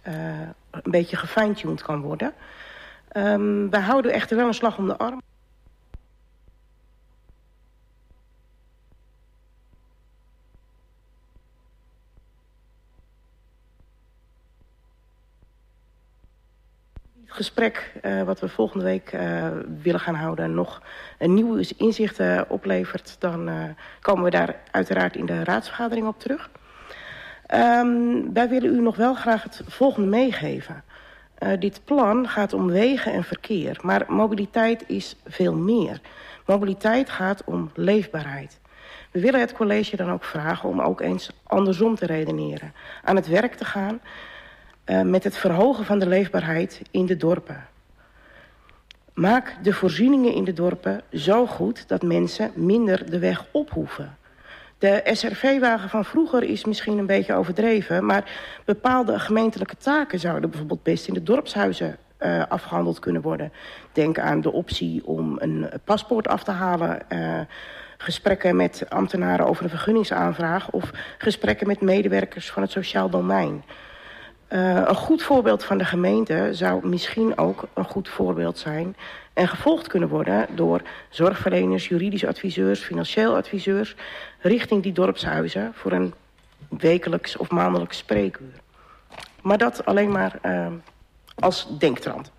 een beetje gefine-tuned kan worden. Wij houden echter wel een slag om de arm. Het gesprek wat we volgende week willen gaan houden nog een nieuw inzicht oplevert, dan komen we daar uiteraard in de raadsvergadering op terug. Wij willen u nog wel graag het volgende meegeven. Dit plan gaat om wegen en verkeer, maar mobiliteit is veel meer. Mobiliteit gaat om leefbaarheid. We willen het college dan ook vragen om ook eens andersom te redeneren. Aan het werk te gaan met het verhogen van de leefbaarheid in de dorpen. Maak de voorzieningen in de dorpen zo goed dat mensen minder de weg op hoeven. De SRV-wagen van vroeger is misschien een beetje overdreven, maar bepaalde gemeentelijke taken zouden bijvoorbeeld best in de dorpshuizen afgehandeld kunnen worden. Denk aan de optie om een paspoort af te halen, gesprekken met ambtenaren over een vergunningsaanvraag of gesprekken met medewerkers van het sociaal domein. Een goed voorbeeld van de gemeente zou misschien ook een goed voorbeeld zijn en gevolgd kunnen worden door zorgverleners, juridische adviseurs, financieel adviseurs richting die dorpshuizen voor een wekelijks of maandelijks spreekuur. Maar dat alleen maar als denktrand.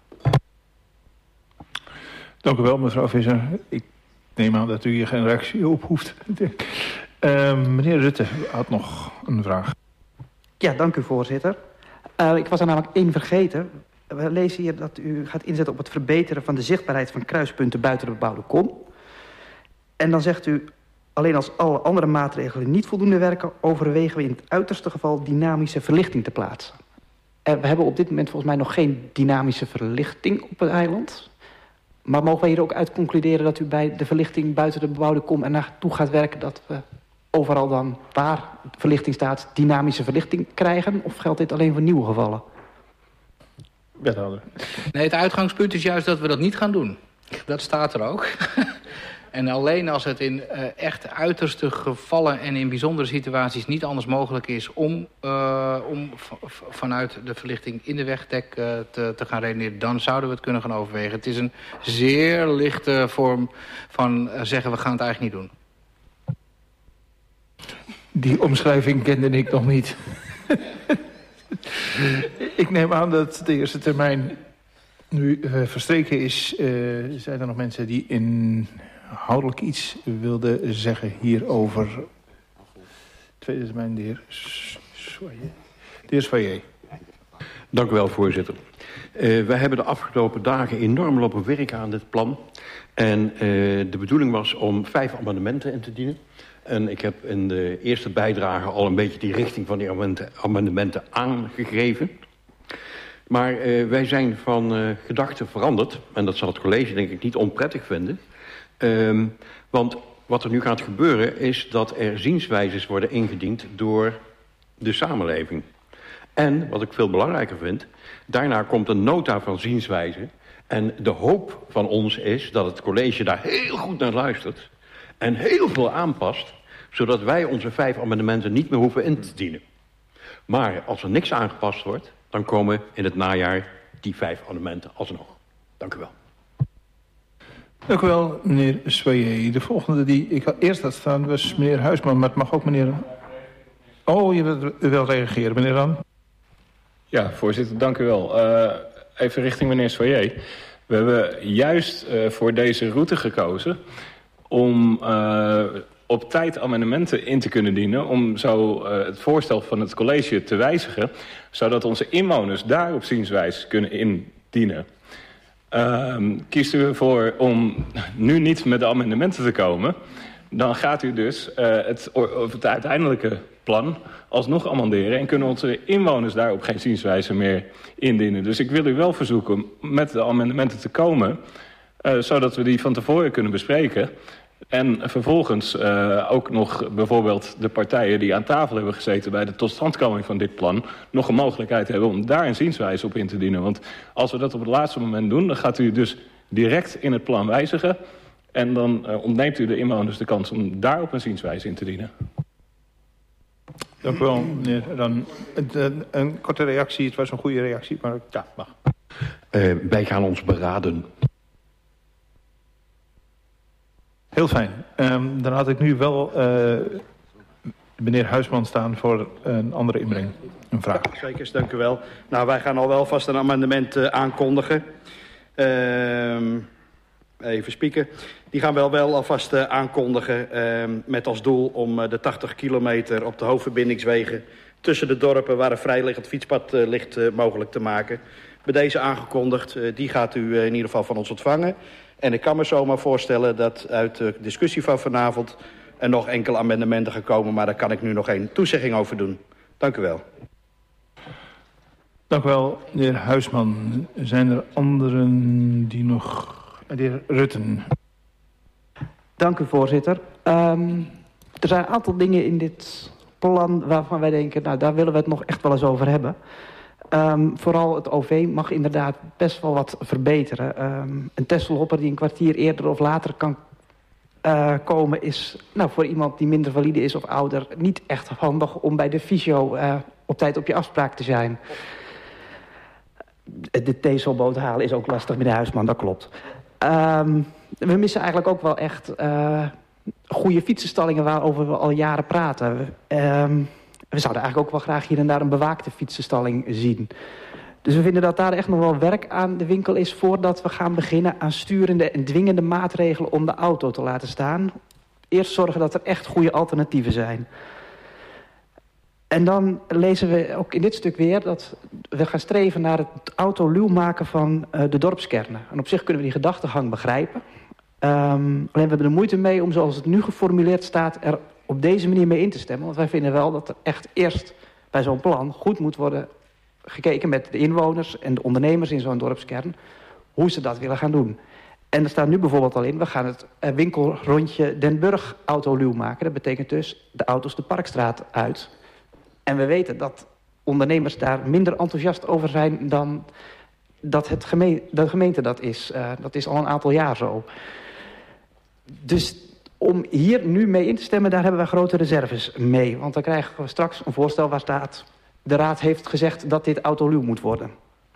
Dank u wel, mevrouw Visser. Ik neem aan dat u hier geen reactie op hoeft. Meneer Rutte had nog een vraag. Ja, dank u, voorzitter. Ik was er namelijk één vergeten. We lezen hier dat u gaat inzetten op het verbeteren van de zichtbaarheid van kruispunten buiten de bebouwde kom. En dan zegt u, alleen als alle andere maatregelen niet voldoende werken, overwegen we in het uiterste geval dynamische verlichting te plaatsen. We hebben op dit moment volgens mij nog geen dynamische verlichting op het eiland. Maar mogen wij hier ook uit concluderen dat u bij de verlichting buiten de bebouwde kom er naartoe gaat werken dat we overal dan waar verlichting staat dynamische verlichting krijgen? Of geldt dit alleen voor nieuwe gevallen? Wethouder. Nee, het uitgangspunt is juist dat we dat niet gaan doen. Dat staat er ook. En alleen als het in echt uiterste gevallen en in bijzondere situaties niet anders mogelijk is om vanuit de verlichting in de wegdek te gaan redeneren, dan zouden we het kunnen gaan overwegen. Het is een zeer lichte vorm van zeggen we gaan het eigenlijk niet doen. Die omschrijving kende ik nog niet. Ik neem aan dat de eerste termijn nu verstreken is. Zijn er nog mensen die inhoudelijk iets wilden zeggen hierover? Tweede termijn, de heer Soyer. De heer Soyer. Dank u wel, voorzitter. Wij hebben de afgelopen dagen enorm lopen werken aan dit plan. En de bedoeling was om 5 amendementen in te dienen. En ik heb in de eerste bijdrage al een beetje die richting van die amendementen aangegeven. Maar wij zijn van gedachten veranderd. En dat zal het college denk ik niet onprettig vinden. Want wat er nu gaat gebeuren is dat er zienswijzes worden ingediend door de samenleving. En, wat ik veel belangrijker vind, daarna komt een nota van zienswijzen. En de hoop van ons is dat het college daar heel goed naar luistert en heel veel aanpast, zodat wij onze 5 amendementen niet meer hoeven in te dienen. Maar als er niks aangepast wordt, dan komen in het najaar die 5 amendementen alsnog. Dank u wel. Dank u wel, meneer Soyer. De volgende die ik eerst had staan was meneer Huisman, maar het mag ook meneer... Oh, u wilt reageren, meneer Ran. Ja, voorzitter, dank u wel. Even richting meneer Soyer. We hebben juist voor deze route gekozen om op tijd amendementen in te kunnen dienen, om zo het voorstel van het college te wijzigen, zodat onze inwoners daarop zienswijze kunnen indienen. Kiest u ervoor om nu niet met de amendementen te komen, dan gaat u dus het uiteindelijke plan alsnog amenderen en kunnen onze inwoners daarop geen zienswijze meer indienen. Dus ik wil u wel verzoeken met de amendementen te komen, zodat we die van tevoren kunnen bespreken. En vervolgens ook nog bijvoorbeeld de partijen die aan tafel hebben gezeten bij de totstandkoming van dit plan nog een mogelijkheid hebben om daar een zienswijze op in te dienen. Want als we dat op het laatste moment doen, dan gaat u dus direct in het plan wijzigen en dan ontneemt u de inwoners de kans om daarop een zienswijze in te dienen. Dank u wel, meneer. Dan een korte reactie. Het was een goede reactie, maar ja, mag. Wij gaan ons beraden. Heel fijn. Dan had ik nu wel meneer Huisman staan voor een andere inbreng. Een vraag. Zeker, dank u wel. Nou, wij gaan al wel vast een amendement aankondigen. Even spieken. Die gaan we wel alvast aankondigen met als doel om de 80 kilometer op de hoofdverbindingswegen tussen de dorpen waar een vrijliggend fietspad ligt mogelijk te maken. Bij deze aangekondigd, die gaat u in ieder geval van ons ontvangen. En ik kan me zomaar voorstellen dat uit de discussie van vanavond er nog enkele amendementen gaan komen, maar daar kan ik nu nog geen toezegging over doen. Dank u wel. Dank u wel, de heer Huisman. Zijn er anderen die nog... De heer Rutten. Dank u, voorzitter. Er zijn een aantal dingen in dit plan waarvan wij denken, nou, daar willen we het nog echt wel eens over hebben. Vooral het OV mag inderdaad best wel wat verbeteren. Een Tesselhopper die een kwartier eerder of later kan komen is, nou, voor iemand die minder valide is of ouder, niet echt handig om bij de fysio op tijd op je afspraak te zijn. De T-celboot halen is ook lastig, meneer Huisman, dat klopt. We missen eigenlijk ook wel echt goede fietsenstallingen waarover we al jaren praten. We zouden eigenlijk ook wel graag hier en daar een bewaakte fietsenstalling zien. Dus we vinden dat daar echt nog wel werk aan de winkel is voordat we gaan beginnen aan sturende en dwingende maatregelen om de auto te laten staan. Eerst zorgen dat er echt goede alternatieven zijn. En dan lezen we ook in dit stuk weer dat we gaan streven naar het autoluw maken van de dorpskernen. En op zich kunnen we die gedachtegang begrijpen. Alleen we hebben er moeite mee om, zoals het nu geformuleerd staat, er op deze manier mee in te stemmen. Want wij vinden wel dat er echt eerst bij zo'n plan goed moet worden gekeken met de inwoners en de ondernemers in zo'n dorpskern, hoe ze dat willen gaan doen. En er staat nu bijvoorbeeld al in, we gaan het winkelrondje Den Burg autoluw maken. Dat betekent dus de auto's de Parkstraat uit. En we weten dat ondernemers daar minder enthousiast over zijn dan dat de gemeente dat is. Dat is al een aantal jaar zo. Dus om hier nu mee in te stemmen, daar hebben we grote reserves mee. Want dan krijgen we straks een voorstel waar staat, de Raad heeft gezegd dat dit autoluw moet worden.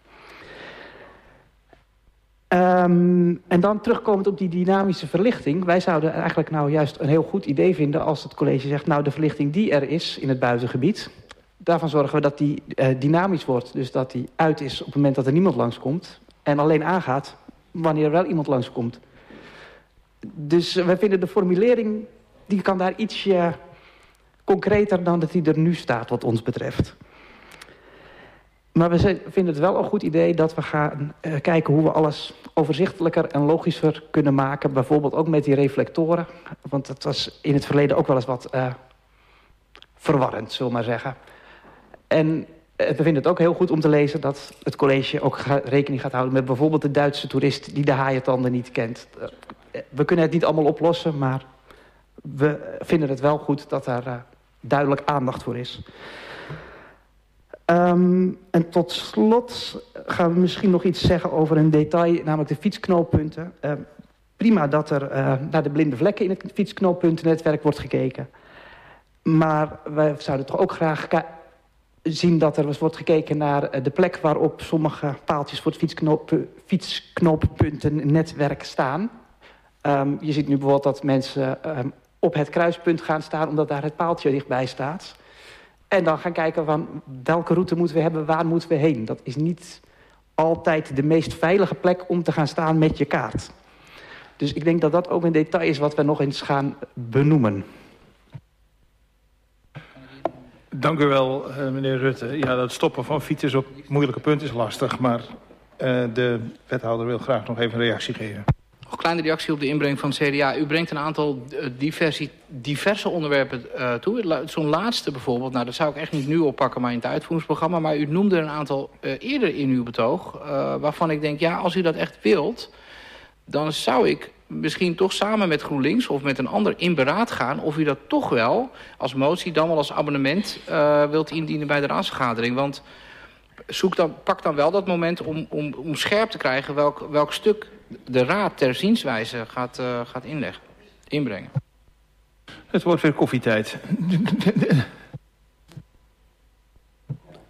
En dan terugkomend op die dynamische verlichting. Wij zouden eigenlijk nou juist een heel goed idee vinden als het college zegt, nou, de verlichting die er is in het buitengebied, daarvan zorgen we dat die dynamisch wordt. Dus dat die uit is op het moment dat er niemand langskomt. En alleen aangaat wanneer er wel iemand langskomt. Dus wij vinden de formulering, die kan daar ietsje concreter dan dat die er nu staat wat ons betreft. Maar we vinden het wel een goed idee dat we gaan kijken hoe we alles overzichtelijker en logischer kunnen maken. Bijvoorbeeld ook met die reflectoren. Want dat was in het verleden ook wel eens wat verwarrend, zullen we maar zeggen. En we vinden het ook heel goed om te lezen dat het college ook rekening gaat houden met bijvoorbeeld de Duitse toerist die de haaientanden niet kent. We kunnen het niet allemaal oplossen, maar we vinden het wel goed dat daar duidelijk aandacht voor is. En tot slot gaan we misschien nog iets zeggen over een detail, namelijk de fietsknooppunten. Prima dat er naar de blinde vlekken in het fietsknooppuntennetwerk wordt gekeken. Maar wij zouden toch ook graag zien dat er wordt gekeken naar de plek waarop sommige paaltjes voor het fietsknooppuntennetwerk staan. Je ziet nu bijvoorbeeld dat mensen op het kruispunt gaan staan omdat daar het paaltje dichtbij staat. En dan gaan kijken van welke route moeten we hebben, waar moeten we heen. Dat is niet altijd de meest veilige plek om te gaan staan met je kaart. Dus ik denk dat dat ook een detail is wat we nog eens gaan benoemen. Dank u wel, meneer Rutte. Ja, dat stoppen van fietsers op moeilijke punten is lastig, maar de wethouder wil graag nog even een reactie geven. Nog een kleine reactie op de inbreng van het CDA. U brengt een aantal diverse onderwerpen toe. Zo'n laatste bijvoorbeeld, nou dat zou ik echt niet nu oppakken, maar in het uitvoeringsprogramma. Maar u noemde een aantal eerder in uw betoog, waarvan ik denk, ja, als u dat echt wilt, dan zou ik misschien toch samen met GroenLinks of met een ander in beraad gaan of u dat toch wel als motie, dan wel als abonnement wilt indienen bij de raadsvergadering. Want pak dan wel dat moment om scherp te krijgen welk stuk de raad ter zienswijze gaat inbrengen. Het wordt weer koffietijd.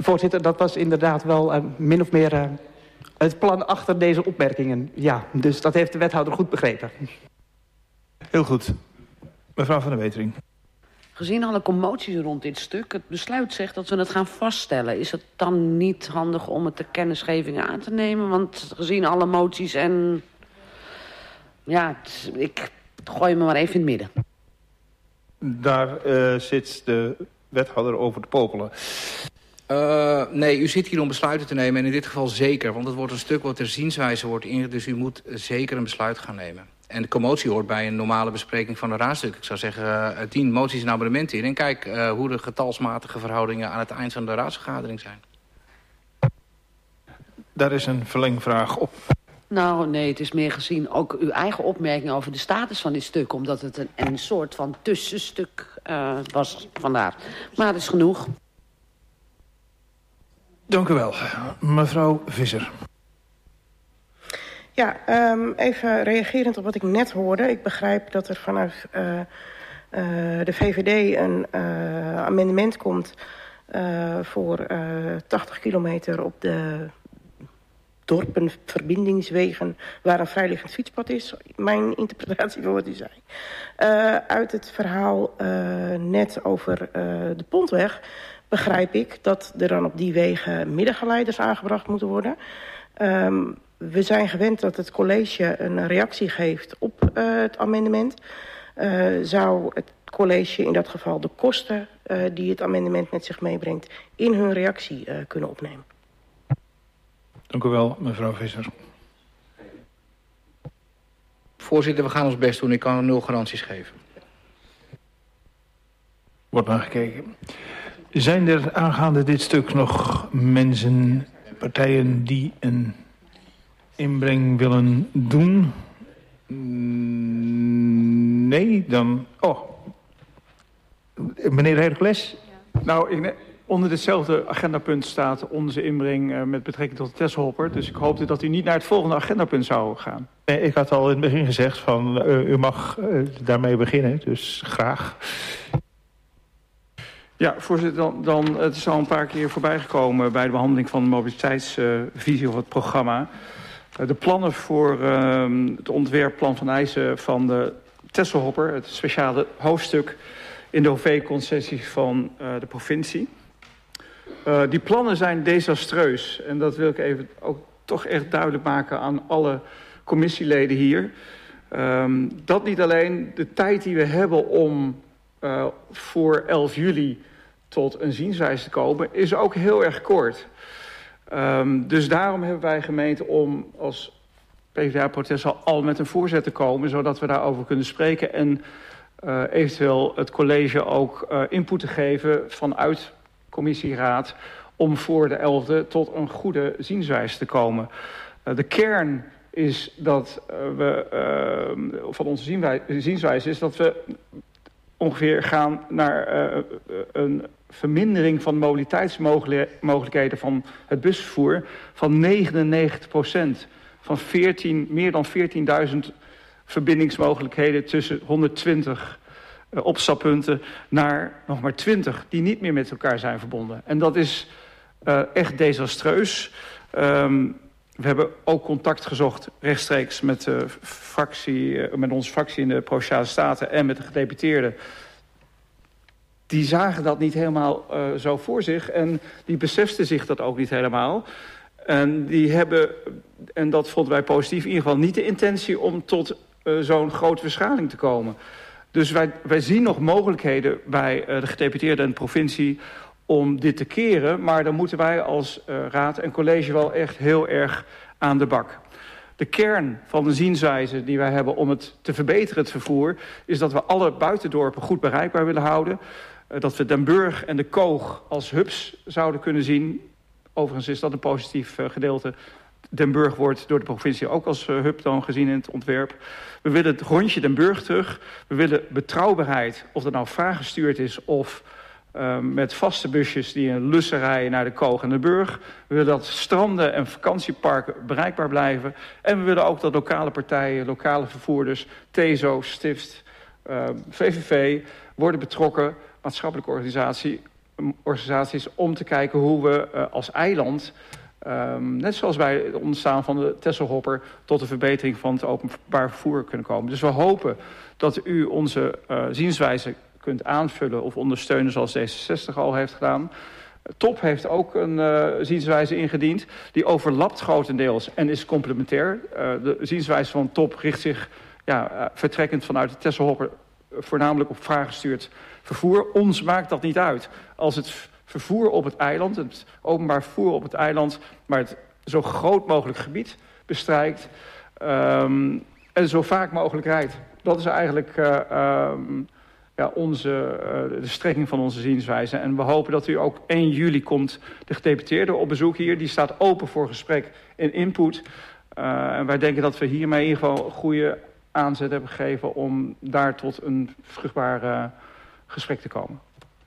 Voorzitter, dat was inderdaad wel min of meer het plan achter deze opmerkingen. Ja, dus dat heeft de wethouder goed begrepen. Heel goed. Mevrouw van der Wetering. Gezien alle commoties rond dit stuk, het besluit zegt dat we het gaan vaststellen. Is het dan niet handig om het ter kennisgeving aan te nemen? Want gezien alle moties en... Ja, ik gooi me maar even in het midden. Daar zit de wethouder over te popelen. Nee, u zit hier om besluiten te nemen en in dit geval zeker. Want het wordt een stuk wat ter zienswijze wordt ingezet. Dus u moet zeker een besluit gaan nemen. En de commotie hoort bij een normale bespreking van een raadstuk. Ik zou zeggen, 10 moties en abonnementen in. En kijk hoe de getalsmatige verhoudingen aan het eind van de raadsvergadering zijn. Daar is een verlengvraag op. Nou, nee, het is meer gezien ook uw eigen opmerking over de status van dit stuk. Omdat het een soort van tussenstuk was vandaar. Maar het is genoeg. Dank u wel. Mevrouw Visser. Ja, even reagerend op wat ik net hoorde. Ik begrijp dat er vanuit de VVD een amendement komt voor 80 kilometer op de dorpenverbindingswegen waar een vrijliggend fietspad is. Mijn interpretatie van wat u zei. Uit het verhaal net over de Pontweg begrijp ik dat er dan op die wegen middengeleiders aangebracht moeten worden. We zijn gewend dat het college een reactie geeft op het amendement. Zou het college in dat geval de kosten die het amendement met zich meebrengt in hun reactie kunnen opnemen? Dank u wel, mevrouw Visser. Voorzitter, we gaan ons best doen. Ik kan 0 garanties geven. Wordt naar gekeken. Zijn er aangaande dit stuk nog mensen, partijen die een inbreng willen doen? Nee, dan... Oh, meneer Hercules? Nou, onder ditzelfde agendapunt staat onze inbreng met betrekking tot de Tesselhopper. Dus ik hoopte dat u niet naar het volgende agendapunt zou gaan. Nee, ik had al in het begin gezegd van u mag daarmee beginnen, dus graag. Ja, voorzitter, dan het is al een paar keer voorbijgekomen bij de behandeling van de mobiliteitsvisie of het programma. De plannen voor het ontwerpplan van eisen van de Tesselhopper, het speciale hoofdstuk in de OV-concessie van de provincie. Die plannen zijn desastreus en dat wil ik even ook toch echt duidelijk maken aan alle commissieleden hier. Dat niet alleen de tijd die we hebben om voor 11 juli tot een zienswijze te komen, is ook heel erg kort. Dus daarom hebben wij gemeend om als PvdA-protest al met een voorzet te komen, zodat we daarover kunnen spreken en eventueel het college ook input te geven vanuit commissieraad om voor de 11e tot een goede zienswijze te komen. De kern is dat van onze zienswijze is dat we ongeveer gaan naar een vermindering van mobiliteitsmogelijkheden van het busvervoer van 99%. Van meer dan 14.000 verbindingsmogelijkheden tussen 120 opstappunten naar nog maar 20 die niet meer met elkaar zijn verbonden. En dat is echt desastreus. We hebben ook contact gezocht rechtstreeks met met onze fractie in de Provinciale Staten en met de gedeputeerden. Die zagen dat niet helemaal zo voor zich en die beseften zich dat ook niet helemaal. En die hebben, en dat vonden wij positief, in ieder geval niet de intentie om tot zo'n grote verschaling te komen. Dus wij zien nog mogelijkheden bij de gedeputeerden en de provincie om dit te keren, maar dan moeten wij als raad en college wel echt heel erg aan de bak. De kern van de zienswijze die wij hebben om het te verbeteren, het vervoer, is dat we alle buitendorpen goed bereikbaar willen houden. Dat we Den Burg en de Koog als hubs zouden kunnen zien. Overigens is dat een positief gedeelte. Den Burg wordt door de provincie ook als hub dan gezien in het ontwerp. We willen het rondje Den Burg terug. We willen betrouwbaarheid, of dat nou vraaggestuurd is of met vaste busjes die in lussen rijden naar de Koog en de Burg. We willen dat stranden en vakantieparken bereikbaar blijven. En we willen ook dat lokale partijen, lokale vervoerders, TESO, Stift, VVV worden betrokken, maatschappelijke organisatie, organisaties om te kijken hoe we als eiland, net zoals bij het ontstaan van de Tesselhopper, tot een verbetering van het openbaar vervoer kunnen komen. Dus we hopen dat u onze zienswijze kunt aanvullen of ondersteunen zoals D66 al heeft gedaan. TOP heeft ook een zienswijze ingediend. Die overlapt grotendeels en is complementair. De zienswijze van TOP richt zich vertrekkend vanuit de Tesselhopper voornamelijk op vraaggestuurd vervoer. Ons maakt dat niet uit. Als het vervoer op het eiland, het openbaar vervoer op het eiland, maar het zo groot mogelijk gebied bestrijkt en zo vaak mogelijk rijdt. Dat is eigenlijk de strekking van onze zienswijze. En we hopen dat u ook 1 juli komt, de gedeputeerde op bezoek hier. Die staat open voor gesprek en input. En wij denken dat we hiermee in ieder geval een goede aanzet hebben gegeven om daar tot een vruchtbaar gesprek te komen.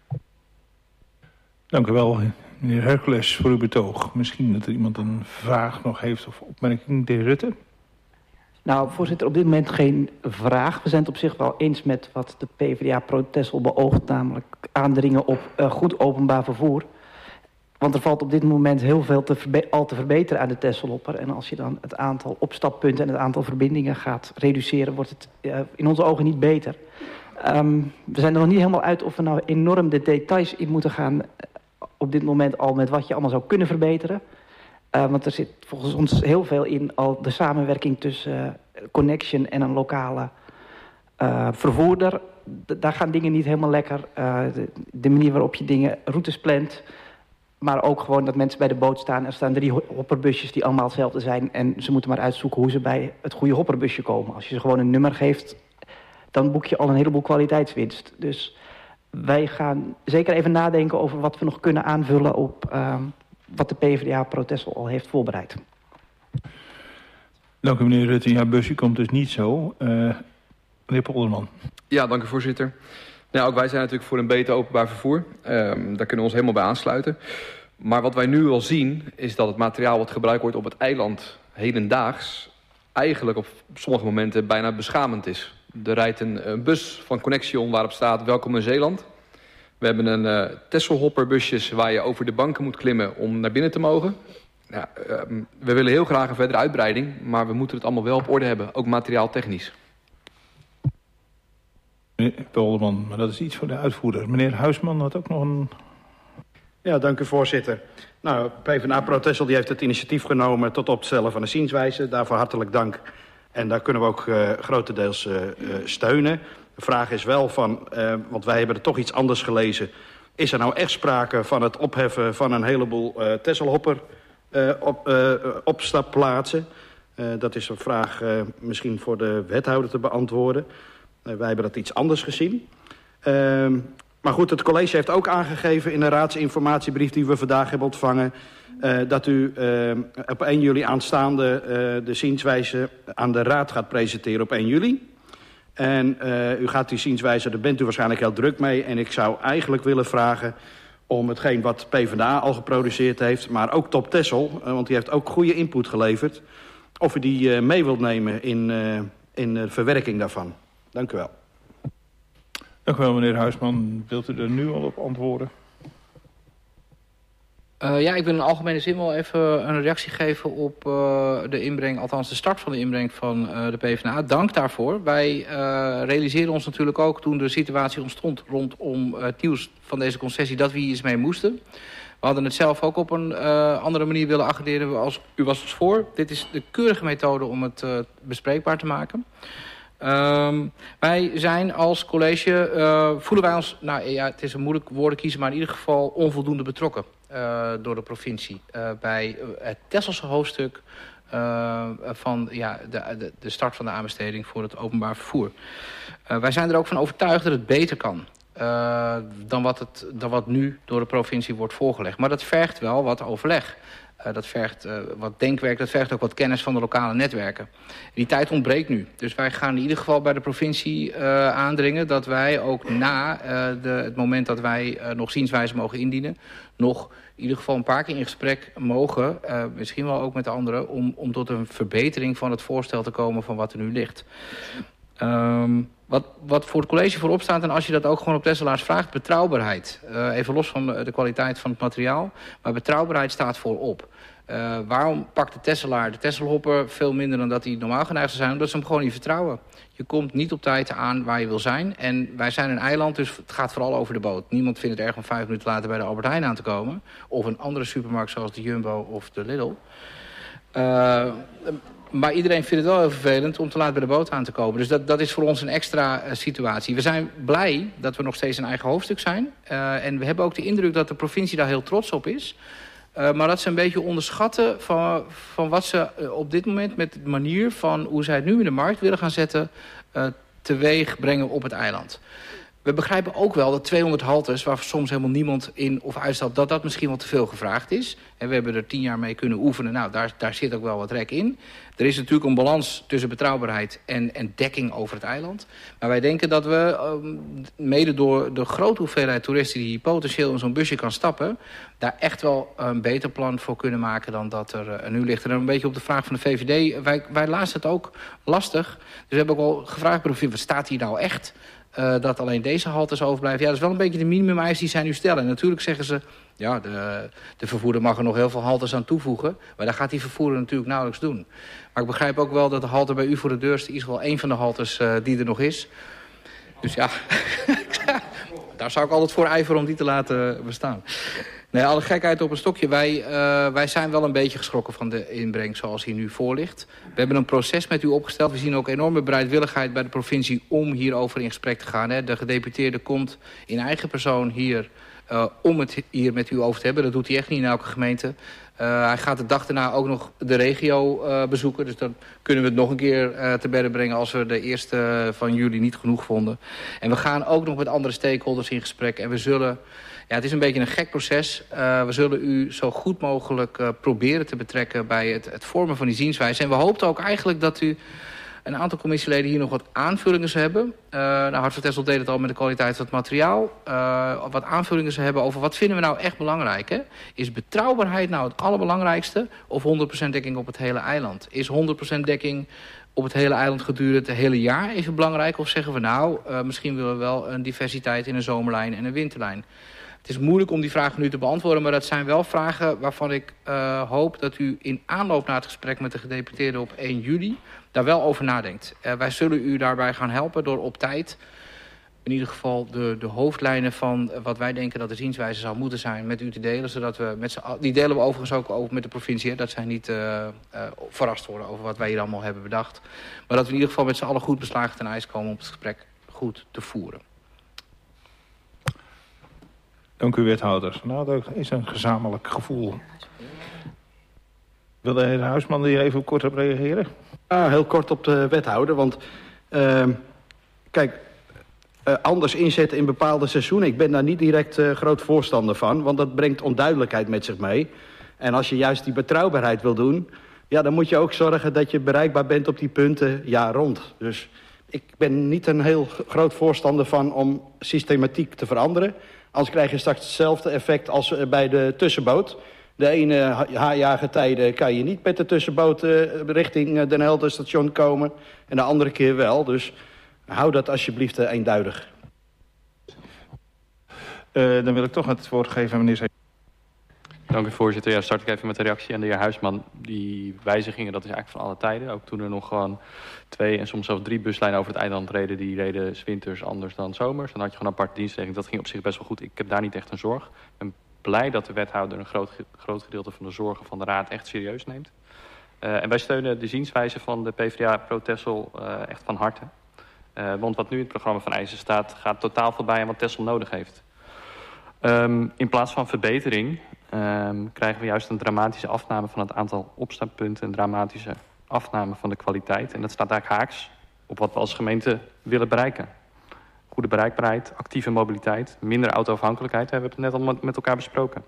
Dank u wel, meneer Hercules, voor uw betoog. Misschien dat er iemand een vraag nog heeft of opmerking. De heer Rutte? Nou, voorzitter, op dit moment geen vraag. We zijn het op zich wel eens met wat de PvdA pro-Texel beoogt, namelijk aandringen op goed openbaar vervoer. Want er valt op dit moment heel veel te verbeteren aan de Tesselhopper. En als je dan het aantal opstappunten en het aantal verbindingen gaat reduceren, wordt het in onze ogen niet beter. We zijn er nog niet helemaal uit of we nou enorm de details in moeten gaan op dit moment al met wat je allemaal zou kunnen verbeteren. Want er zit volgens ons heel veel in al de samenwerking tussen Connection en een lokale vervoerder. Daar gaan dingen niet helemaal lekker. De manier waarop je routes plant. Maar ook gewoon dat mensen bij de boot staan. Er staan 3 hopperbusjes die allemaal hetzelfde zijn. En ze moeten maar uitzoeken hoe ze bij het goede hopperbusje komen. Als je ze gewoon een nummer geeft, dan boek je al een heleboel kwaliteitswinst. Dus wij gaan zeker even nadenken over wat we nog kunnen aanvullen op wat de PvdA pro-Texel al heeft voorbereid. Dank u, meneer Rutte. Ja, busje komt dus niet zo. Meneer Polderman. Ja, dank u, voorzitter. Nou, ook wij zijn natuurlijk voor een beter openbaar vervoer. Daar kunnen we ons helemaal bij aansluiten. Maar wat wij nu al zien, is dat het materiaal wat gebruikt wordt op het eiland hedendaags eigenlijk op sommige momenten bijna beschamend is. Er rijdt een bus van Connection waarop staat welkom in Zeeland. We hebben een Tesselhopperbusjes waar je over de banken moet klimmen om naar binnen te mogen. Ja, we willen heel graag een verdere uitbreiding, maar we moeten het allemaal wel op orde hebben, ook materiaaltechnisch. Meneer Polderman, maar dat is iets voor de uitvoerder. Meneer Huisman had ook nog een... Ja, dank u, voorzitter. Nou, PvdA pro-Texel die heeft het initiatief genomen tot opstellen van een zienswijze. Daarvoor hartelijk dank. En daar kunnen we ook grotendeels steunen. De vraag is wel van, want wij hebben er toch iets anders gelezen. Is er nou echt sprake van het opheffen van een heleboel Tesselhopper opstapplaatsen? Dat is een vraag misschien voor de wethouder te beantwoorden. Wij hebben dat iets anders gezien. Maar goed, het college heeft ook aangegeven in een raadsinformatiebrief die we vandaag hebben ontvangen, dat u op 1 juli aanstaande de zienswijze aan de raad gaat presenteren op 1 juli. En u gaat die zienswijze, daar bent u waarschijnlijk heel druk mee. En ik zou eigenlijk willen vragen om hetgeen wat PvdA al geproduceerd heeft, maar ook Top Texel, want die heeft ook goede input geleverd, of u die mee wilt nemen in de verwerking daarvan. Dank u wel. Dank u wel, meneer Huisman. Wilt u er nu al op antwoorden? Ja, ik wil in algemene zin wel even een reactie geven op de inbreng, althans de start van de inbreng van de PvdA. Dank daarvoor. Wij realiseerden ons natuurlijk ook toen de situatie ontstond rondom het nieuws van deze concessie dat we hier iets mee moesten. We hadden het zelf ook op een andere manier willen agenderen als u was ons voor. Dit is de keurige methode om het bespreekbaar te maken. Wij zijn als college, voelen wij ons, nou ja, het is een moeilijk woorden kiezen, maar in ieder geval onvoldoende betrokken door de provincie bij het Tesselse hoofdstuk van de start van de aanbesteding voor het openbaar vervoer. Wij zijn er ook van overtuigd dat het beter kan dan wat nu door de provincie wordt voorgelegd. Maar dat vergt wel wat overleg. Dat vergt wat denkwerk, dat vergt ook wat kennis van de lokale netwerken. Die tijd ontbreekt nu. Dus wij gaan in ieder geval bij de provincie aandringen dat wij ook na het moment dat wij nog zienswijze mogen indienen, nog in ieder geval een paar keer in gesprek mogen, misschien wel ook met de anderen, om tot een verbetering van het voorstel te komen van wat er nu ligt. Wat voor het college voorop staat, en als je dat ook gewoon op Tesselaars vraagt, betrouwbaarheid. Even los van de kwaliteit van het materiaal, maar betrouwbaarheid staat voorop. Waarom pakt de Tesselaar de Tesselhopper veel minder dan dat hij normaal geneigd zou zijn? Omdat ze hem gewoon niet vertrouwen. Je komt niet op tijd aan waar je wil zijn. En wij zijn een eiland, dus het gaat vooral over de boot. Niemand vindt het erg om 5 minuten later bij de Albert Heijn aan te komen. Of een andere supermarkt zoals de Jumbo of de Lidl. Maar iedereen vindt het wel heel vervelend om te laat bij de boot aan te komen. Dus dat is voor ons een extra situatie. We zijn blij dat we nog steeds een eigen hoofdstuk zijn. En we hebben ook de indruk dat de provincie daar heel trots op is. Maar dat ze een beetje onderschatten van wat ze op dit moment met de manier van hoe zij het nu in de markt willen gaan zetten teweeg brengen op het eiland. We begrijpen ook wel dat 200 haltes, waar soms helemaal niemand in of uitstapt, dat misschien wel te veel gevraagd is. En we hebben er 10 jaar mee kunnen oefenen. Nou, daar zit ook wel wat rek in. Er is natuurlijk een balans tussen betrouwbaarheid en dekking over het eiland. Maar wij denken dat we, mede door de grote hoeveelheid toeristen die potentieel in zo'n busje kan stappen, daar echt wel een beter plan voor kunnen maken dan dat er nu ligt. En dan een beetje op de vraag van de VVD. Wij lazen het ook lastig. Dus we hebben ook al gevraagd, wat staat hier nou echt? Dat alleen deze haltes overblijven. Ja, dat is wel een beetje de minimumeis die zij nu stellen. En natuurlijk zeggen ze, ja, de vervoerder mag er nog heel veel haltes aan toevoegen. Maar dat gaat die vervoerder natuurlijk nauwelijks doen. Maar ik begrijp ook wel dat de halte bij u voor de deur is in ieder geval één van de haltes die er nog is. Dus ja, daar zou ik altijd voor ijveren om die te laten bestaan. Nee, alle gekheid op een stokje. Wij zijn wel een beetje geschrokken van de inbreng zoals hij nu voor ligt. We hebben een proces met u opgesteld. We zien ook enorme bereidwilligheid bij de provincie om hierover in gesprek te gaan. Hè. De gedeputeerde komt in eigen persoon hier om het hier met u over te hebben. Dat doet hij echt niet in elke gemeente. Hij gaat de dag daarna ook nog de regio bezoeken. Dus dan kunnen we het nog een keer te bedden brengen als we de 1 van juli niet genoeg vonden. En we gaan ook nog met andere stakeholders in gesprek. En we zullen... Ja, het is een beetje een gek proces. We zullen u zo goed mogelijk proberen te betrekken bij het vormen van die zienswijze. En we hoopten ook eigenlijk dat u een aantal commissieleden hier nog wat aanvullingen zou hebben. Hart van Texel deed het al met de kwaliteit van het materiaal. Wat aanvullingen zou hebben over wat vinden we nou echt belangrijk. Hè? Is betrouwbaarheid nou het allerbelangrijkste of 100% dekking op het hele eiland? Is 100% dekking op het hele eiland gedurende het hele jaar even belangrijk? Of zeggen we nou, misschien willen we wel een diversiteit in een zomerlijn en een winterlijn? Het is moeilijk om die vragen nu te beantwoorden, maar dat zijn wel vragen waarvan ik hoop dat u in aanloop naar het gesprek met de gedeputeerde op 1 juli daar wel over nadenkt. Wij zullen u daarbij gaan helpen door op tijd in ieder geval de hoofdlijnen van wat wij denken dat de zienswijze zou moeten zijn met u te delen. Zodat we die delen we overigens ook over met de provincie. Hè, dat zij niet verrast worden over wat wij hier allemaal hebben bedacht. Maar dat we in ieder geval met z'n allen goed beslagen ten ijs komen om het gesprek goed te voeren. Dank u, wethouder. Nou, dat is een gezamenlijk gevoel. Wil de heer Huisman hier even kort op reageren? Ja, heel kort op de wethouder. Want kijk, anders inzetten in bepaalde seizoenen. Ik ben daar niet direct groot voorstander van. Want dat brengt onduidelijkheid met zich mee. En als je juist die betrouwbaarheid wil doen, ja, dan moet je ook zorgen dat je bereikbaar bent op die punten jaar rond. Dus ik ben niet een heel groot voorstander van om systematiek te veranderen. Anders krijg je straks hetzelfde effect als bij de tussenboot. De ene haarjagertijden kan je niet met de tussenboot richting Den Helder station komen. En de andere keer wel. Dus hou dat alsjeblieft eenduidig. Dan wil ik toch het woord geven aan meneer Zee. Dank u, voorzitter. Ja, start ik even met de reactie aan de heer Huisman. Die wijzigingen, dat is eigenlijk van alle tijden. Ook toen er nog gewoon 2 en soms zelfs 3 buslijnen over het eiland reden. Die reden 's winters anders dan zomers. Dan had je gewoon een aparte dienstregeling. Dat ging op zich best wel goed. Ik heb daar niet echt een zorg. Ik ben blij dat de wethouder een groot gedeelte van de zorgen van de raad echt serieus neemt. En wij steunen de zienswijze van de PvdA Pro Texel echt van harte. Want wat nu in het programma van eisen staat, gaat totaal voorbij aan wat Texel nodig heeft. In plaats van verbetering krijgen we juist een dramatische afname van het aantal opstappunten. Een dramatische afname van de kwaliteit. En dat staat eigenlijk haaks op wat we als gemeente willen bereiken. Goede bereikbaarheid, actieve mobiliteit, minder autoafhankelijkheid. We hebben het net al met elkaar besproken.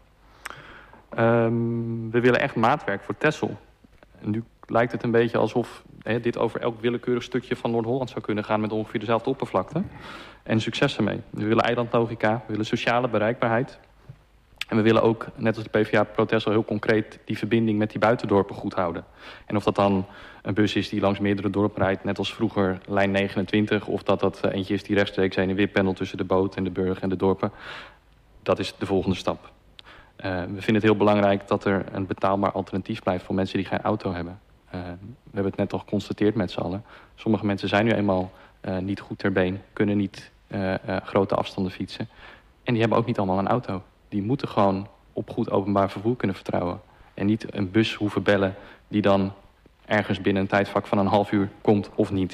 We willen echt maatwerk voor Texel. En nu lijkt het een beetje alsof dit over elk willekeurig stukje van Noord-Holland zou kunnen gaan met ongeveer dezelfde oppervlakte. En succes ermee. We willen eilandlogica, we willen sociale bereikbaarheid. En we willen ook, net als de PvdA-protest, heel concreet die verbinding met die buitendorpen goed houden. En of dat dan een bus is die langs meerdere dorpen rijdt, net als vroeger lijn 29... of dat eentje is die rechtstreeks heen en weer pendelt tussen de boot en de burg en de dorpen. Dat is de volgende stap. We vinden het heel belangrijk dat er een betaalbaar alternatief blijft voor mensen die geen auto hebben. We hebben het net al geconstateerd met z'n allen. Sommige mensen zijn nu eenmaal niet goed ter been, kunnen niet grote afstanden fietsen. En die hebben ook niet allemaal een auto. Die moeten gewoon op goed openbaar vervoer kunnen vertrouwen. En niet een bus hoeven bellen die dan ergens binnen een tijdvak van een half uur komt of niet.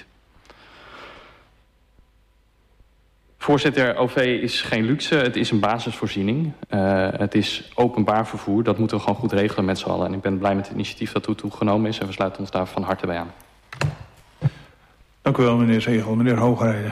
Voorzitter, OV is geen luxe, het is een basisvoorziening. Het is openbaar vervoer, dat moeten we gewoon goed regelen met z'n allen. En ik ben blij met het initiatief dat toegenomen is en we sluiten ons daar van harte bij aan. Dank u wel, meneer Zegel. Meneer Hoogrijden.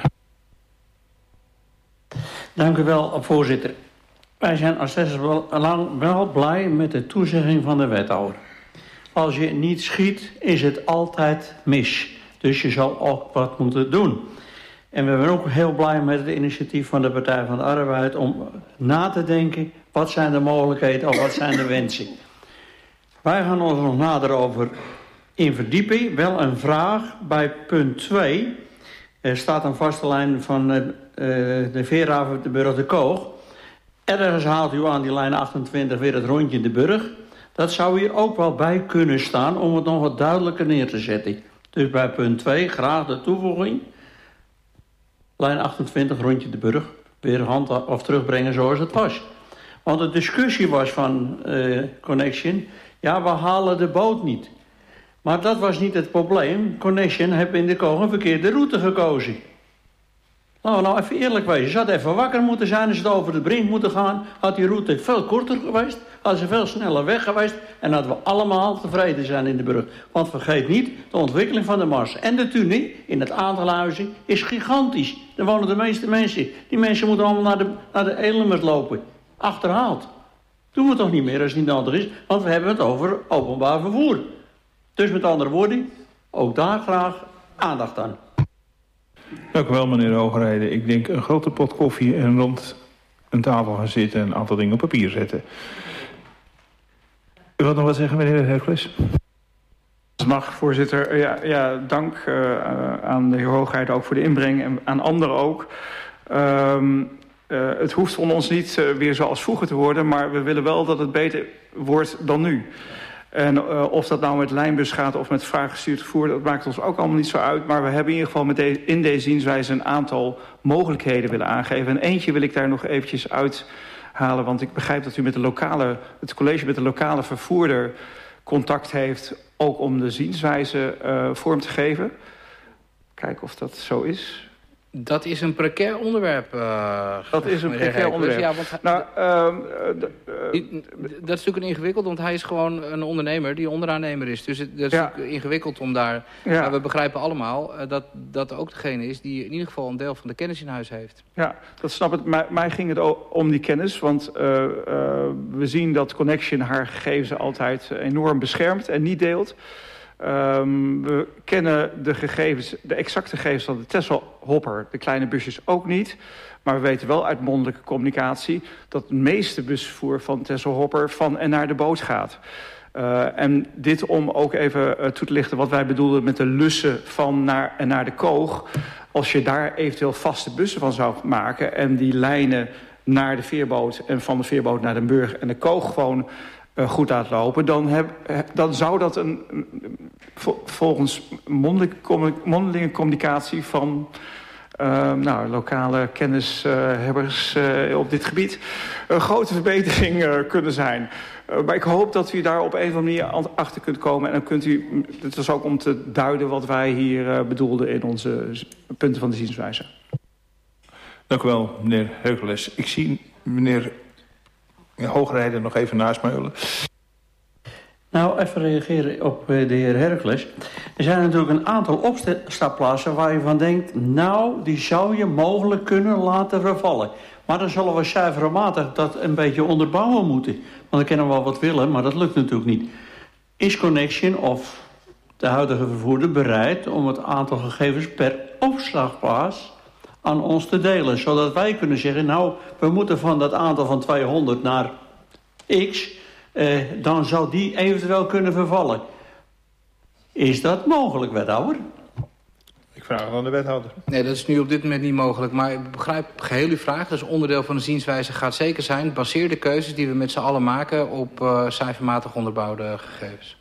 Dank u wel, voorzitter. Wij zijn als lang wel blij met de toezegging van de wethouder. Als je niet schiet, is het altijd mis. Dus je zal ook wat moeten doen. En we zijn ook heel blij met het initiatief van de Partij van de Arbeid om na te denken, wat zijn de mogelijkheden of wat zijn de wensen. Wij gaan ons nog nader over in verdiepen. Wel een vraag bij punt 2. Er staat een vaste lijn van de Veerhaven de Burg de Koog. Ergens haalt u aan die lijn 28 weer het rondje de Burg. Dat zou hier ook wel bij kunnen staan om het nog wat duidelijker neer te zetten. Dus bij punt 2 graag de toevoeging. Lijn 28 rondje de Burg. Weer hand of terugbrengen zoals het was. Want de discussie was van Connection. Ja, we halen de boot niet. Maar dat was niet het probleem. Connection heeft in de Koog een verkeerde route gekozen. Laten we nou even eerlijk wezen. Ze had even wakker moeten zijn. Als het over de brink moeten gaan. Had die route veel korter geweest. Had ze veel sneller weg geweest. En hadden we allemaal tevreden zijn in de Brug. Want vergeet niet, de ontwikkeling van de Mars en de Tuning in het aantal huizen is gigantisch. Daar wonen de meeste mensen. Die mensen moeten allemaal naar de Elimert lopen. Achterhaald. Doen we toch niet meer als het niet nodig is. Want we hebben het over openbaar vervoer. Dus met andere woorden, ook daar graag aandacht aan. Dank u wel, meneer Hoogrijden. Ik denk een grote pot koffie en rond een tafel gaan zitten en een aantal dingen op papier zetten. U wilt nog wat zeggen, meneer Hercules? Mag, voorzitter. Ja, dank aan de heer Hoogrijden ook voor de inbreng en aan anderen ook. Het hoeft van ons niet weer zoals vroeger te worden, maar we willen wel dat het beter wordt dan nu. En of dat nou met lijnbus gaat of met vraaggestuurd vervoer, dat maakt ons ook allemaal niet zo uit. Maar we hebben in ieder geval in deze zienswijze een aantal mogelijkheden willen aangeven. En eentje wil ik daar nog eventjes uithalen, want ik begrijp dat u met het college met de lokale vervoerder contact heeft, ook om de zienswijze vorm te geven. Kijken of dat zo is. Dat is een precair onderwerp. Dat is een precair onderwerp. Ja, want dat is natuurlijk ingewikkeld, want hij is gewoon een ondernemer die onderaannemer is. Dus dat is natuurlijk ingewikkeld om daar... Ja. Maar we begrijpen allemaal dat dat ook degene is die in ieder geval een deel van de kennis in huis heeft. Ja, dat snap ik. Mij ging het om die kennis, want we zien dat Connection haar gegevens altijd enorm beschermt en niet deelt. We kennen de exacte gegevens van de Tesla Hopper, de kleine busjes ook niet. Maar we weten wel uit mondelijke communicatie dat het meeste busvervoer van Tesla Hopper van en naar de boot gaat. En dit om ook even toe te lichten wat wij bedoelden met de lussen van naar de Koog. Als je daar eventueel vaste bussen van zou maken en die lijnen naar de veerboot en van de veerboot naar Den Burg en de Koog gewoon goed laat lopen, dan zou dat volgens mondelinge communicatie van lokale kennishebbers op dit gebied een grote verbetering kunnen zijn. Maar ik hoop dat u daar op een of andere manier achter kunt komen. En dan kunt u, het was ook om te duiden wat wij hier bedoelden in onze punten van de zienswijze. Dank u wel, meneer Hercules. Ik zie meneer Hoogrijden nog even nasmeulen. Nou, even reageren op de heer Hercules. Er zijn natuurlijk een aantal opstapplaatsen waar je van denkt, nou, die zou je mogelijk kunnen laten vervallen. Maar dan zullen we cijfermatig dat een beetje onderbouwen moeten. Want dan kunnen we wel wat willen, maar dat lukt natuurlijk niet. Is Connection of de huidige vervoerder bereid om het aantal gegevens per opslagplaats aan ons te delen? Zodat wij kunnen zeggen, nou, we moeten van dat aantal van 200 naar X, dan zou die eventueel kunnen vervallen. Is dat mogelijk, wethouder? Ik vraag het aan de wethouder. Nee, dat is nu op dit moment niet mogelijk. Maar ik begrijp geheel uw vraag. Dat is onderdeel van de zienswijze. Gaat zeker zijn. Baseer de keuzes die we met z'n allen maken op cijfermatig onderbouwde gegevens.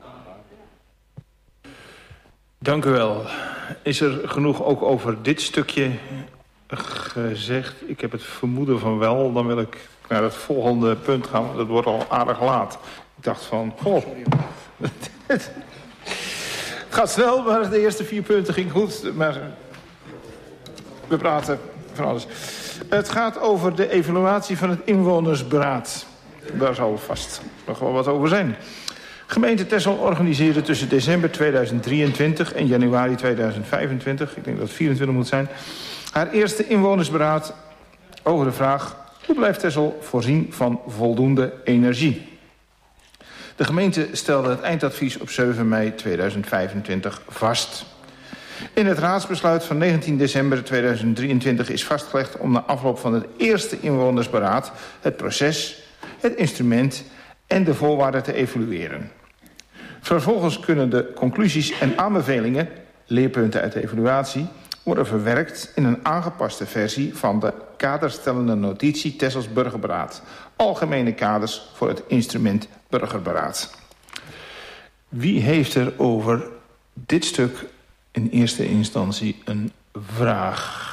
Dank u wel. Is er genoeg ook over dit stukje gezegd? Ik heb het vermoeden van wel. Dan wil ik naar het volgende punt gaan. Dat wordt al aardig laat. Ik dacht van... Het gaat snel, maar de eerste 4 punten ging goed. Maar we praten van alles. Het gaat over de evaluatie van het inwonersberaad. Daar zal vast nog wel wat over zijn. Gemeente Texel organiseerde tussen december 2023 en januari 2025... ik denk dat het 24 moet zijn... haar eerste inwonersberaad over de vraag... hoe blijft Texel voorzien van voldoende energie? De gemeente stelde het eindadvies op 7 mei 2025 vast. In het raadsbesluit van 19 december 2023 is vastgelegd om na afloop van het eerste inwonersberaad het proces, het instrument en de voorwaarden te evalueren. Vervolgens kunnen de conclusies en aanbevelingen, leerpunten uit de evaluatie, worden verwerkt in een aangepaste versie van de kaderstellende notitie Texels Burgerberaad. Algemene kaders voor het instrument Burgerberaad. Wie heeft er over dit stuk in eerste instantie een vraag?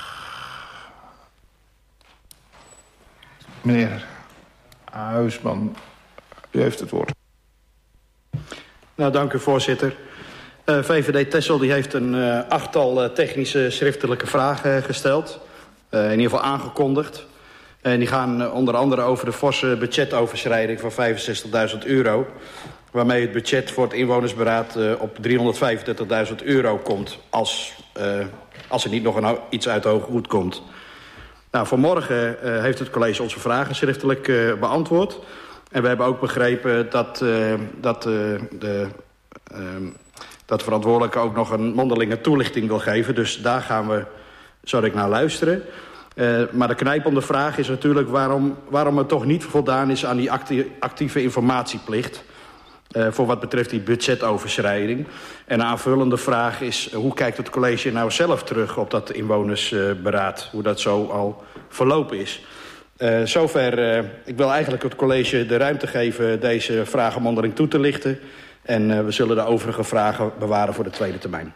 Meneer Huisman, u heeft het woord. Nou, dank u, voorzitter. VVD Texel die heeft een 8-tal technische schriftelijke vragen gesteld. In ieder geval aangekondigd. En die gaan onder andere over de forse budgetoverschrijding van €65.000... waarmee het budget voor het inwonersberaad op €335.000 komt... als er niet nog iets uit de hoge hoed komt. Nou, vanmorgen heeft het college onze vragen schriftelijk beantwoord. En we hebben ook begrepen dat de verantwoordelijke ook nog een mondelinge toelichting wil geven. Dus daar zal ik naar luisteren. Maar de knijpende vraag is natuurlijk waarom er toch niet voldaan is aan die actieve informatieplicht. Voor wat betreft die budgetoverschrijding. En een aanvullende vraag is, hoe kijkt het college nou zelf terug op dat inwonersberaad? Hoe dat zo al verlopen is. Zover, ik wil eigenlijk het college de ruimte geven deze vragen mondeling toe te lichten. En we zullen de overige vragen bewaren voor de tweede termijn.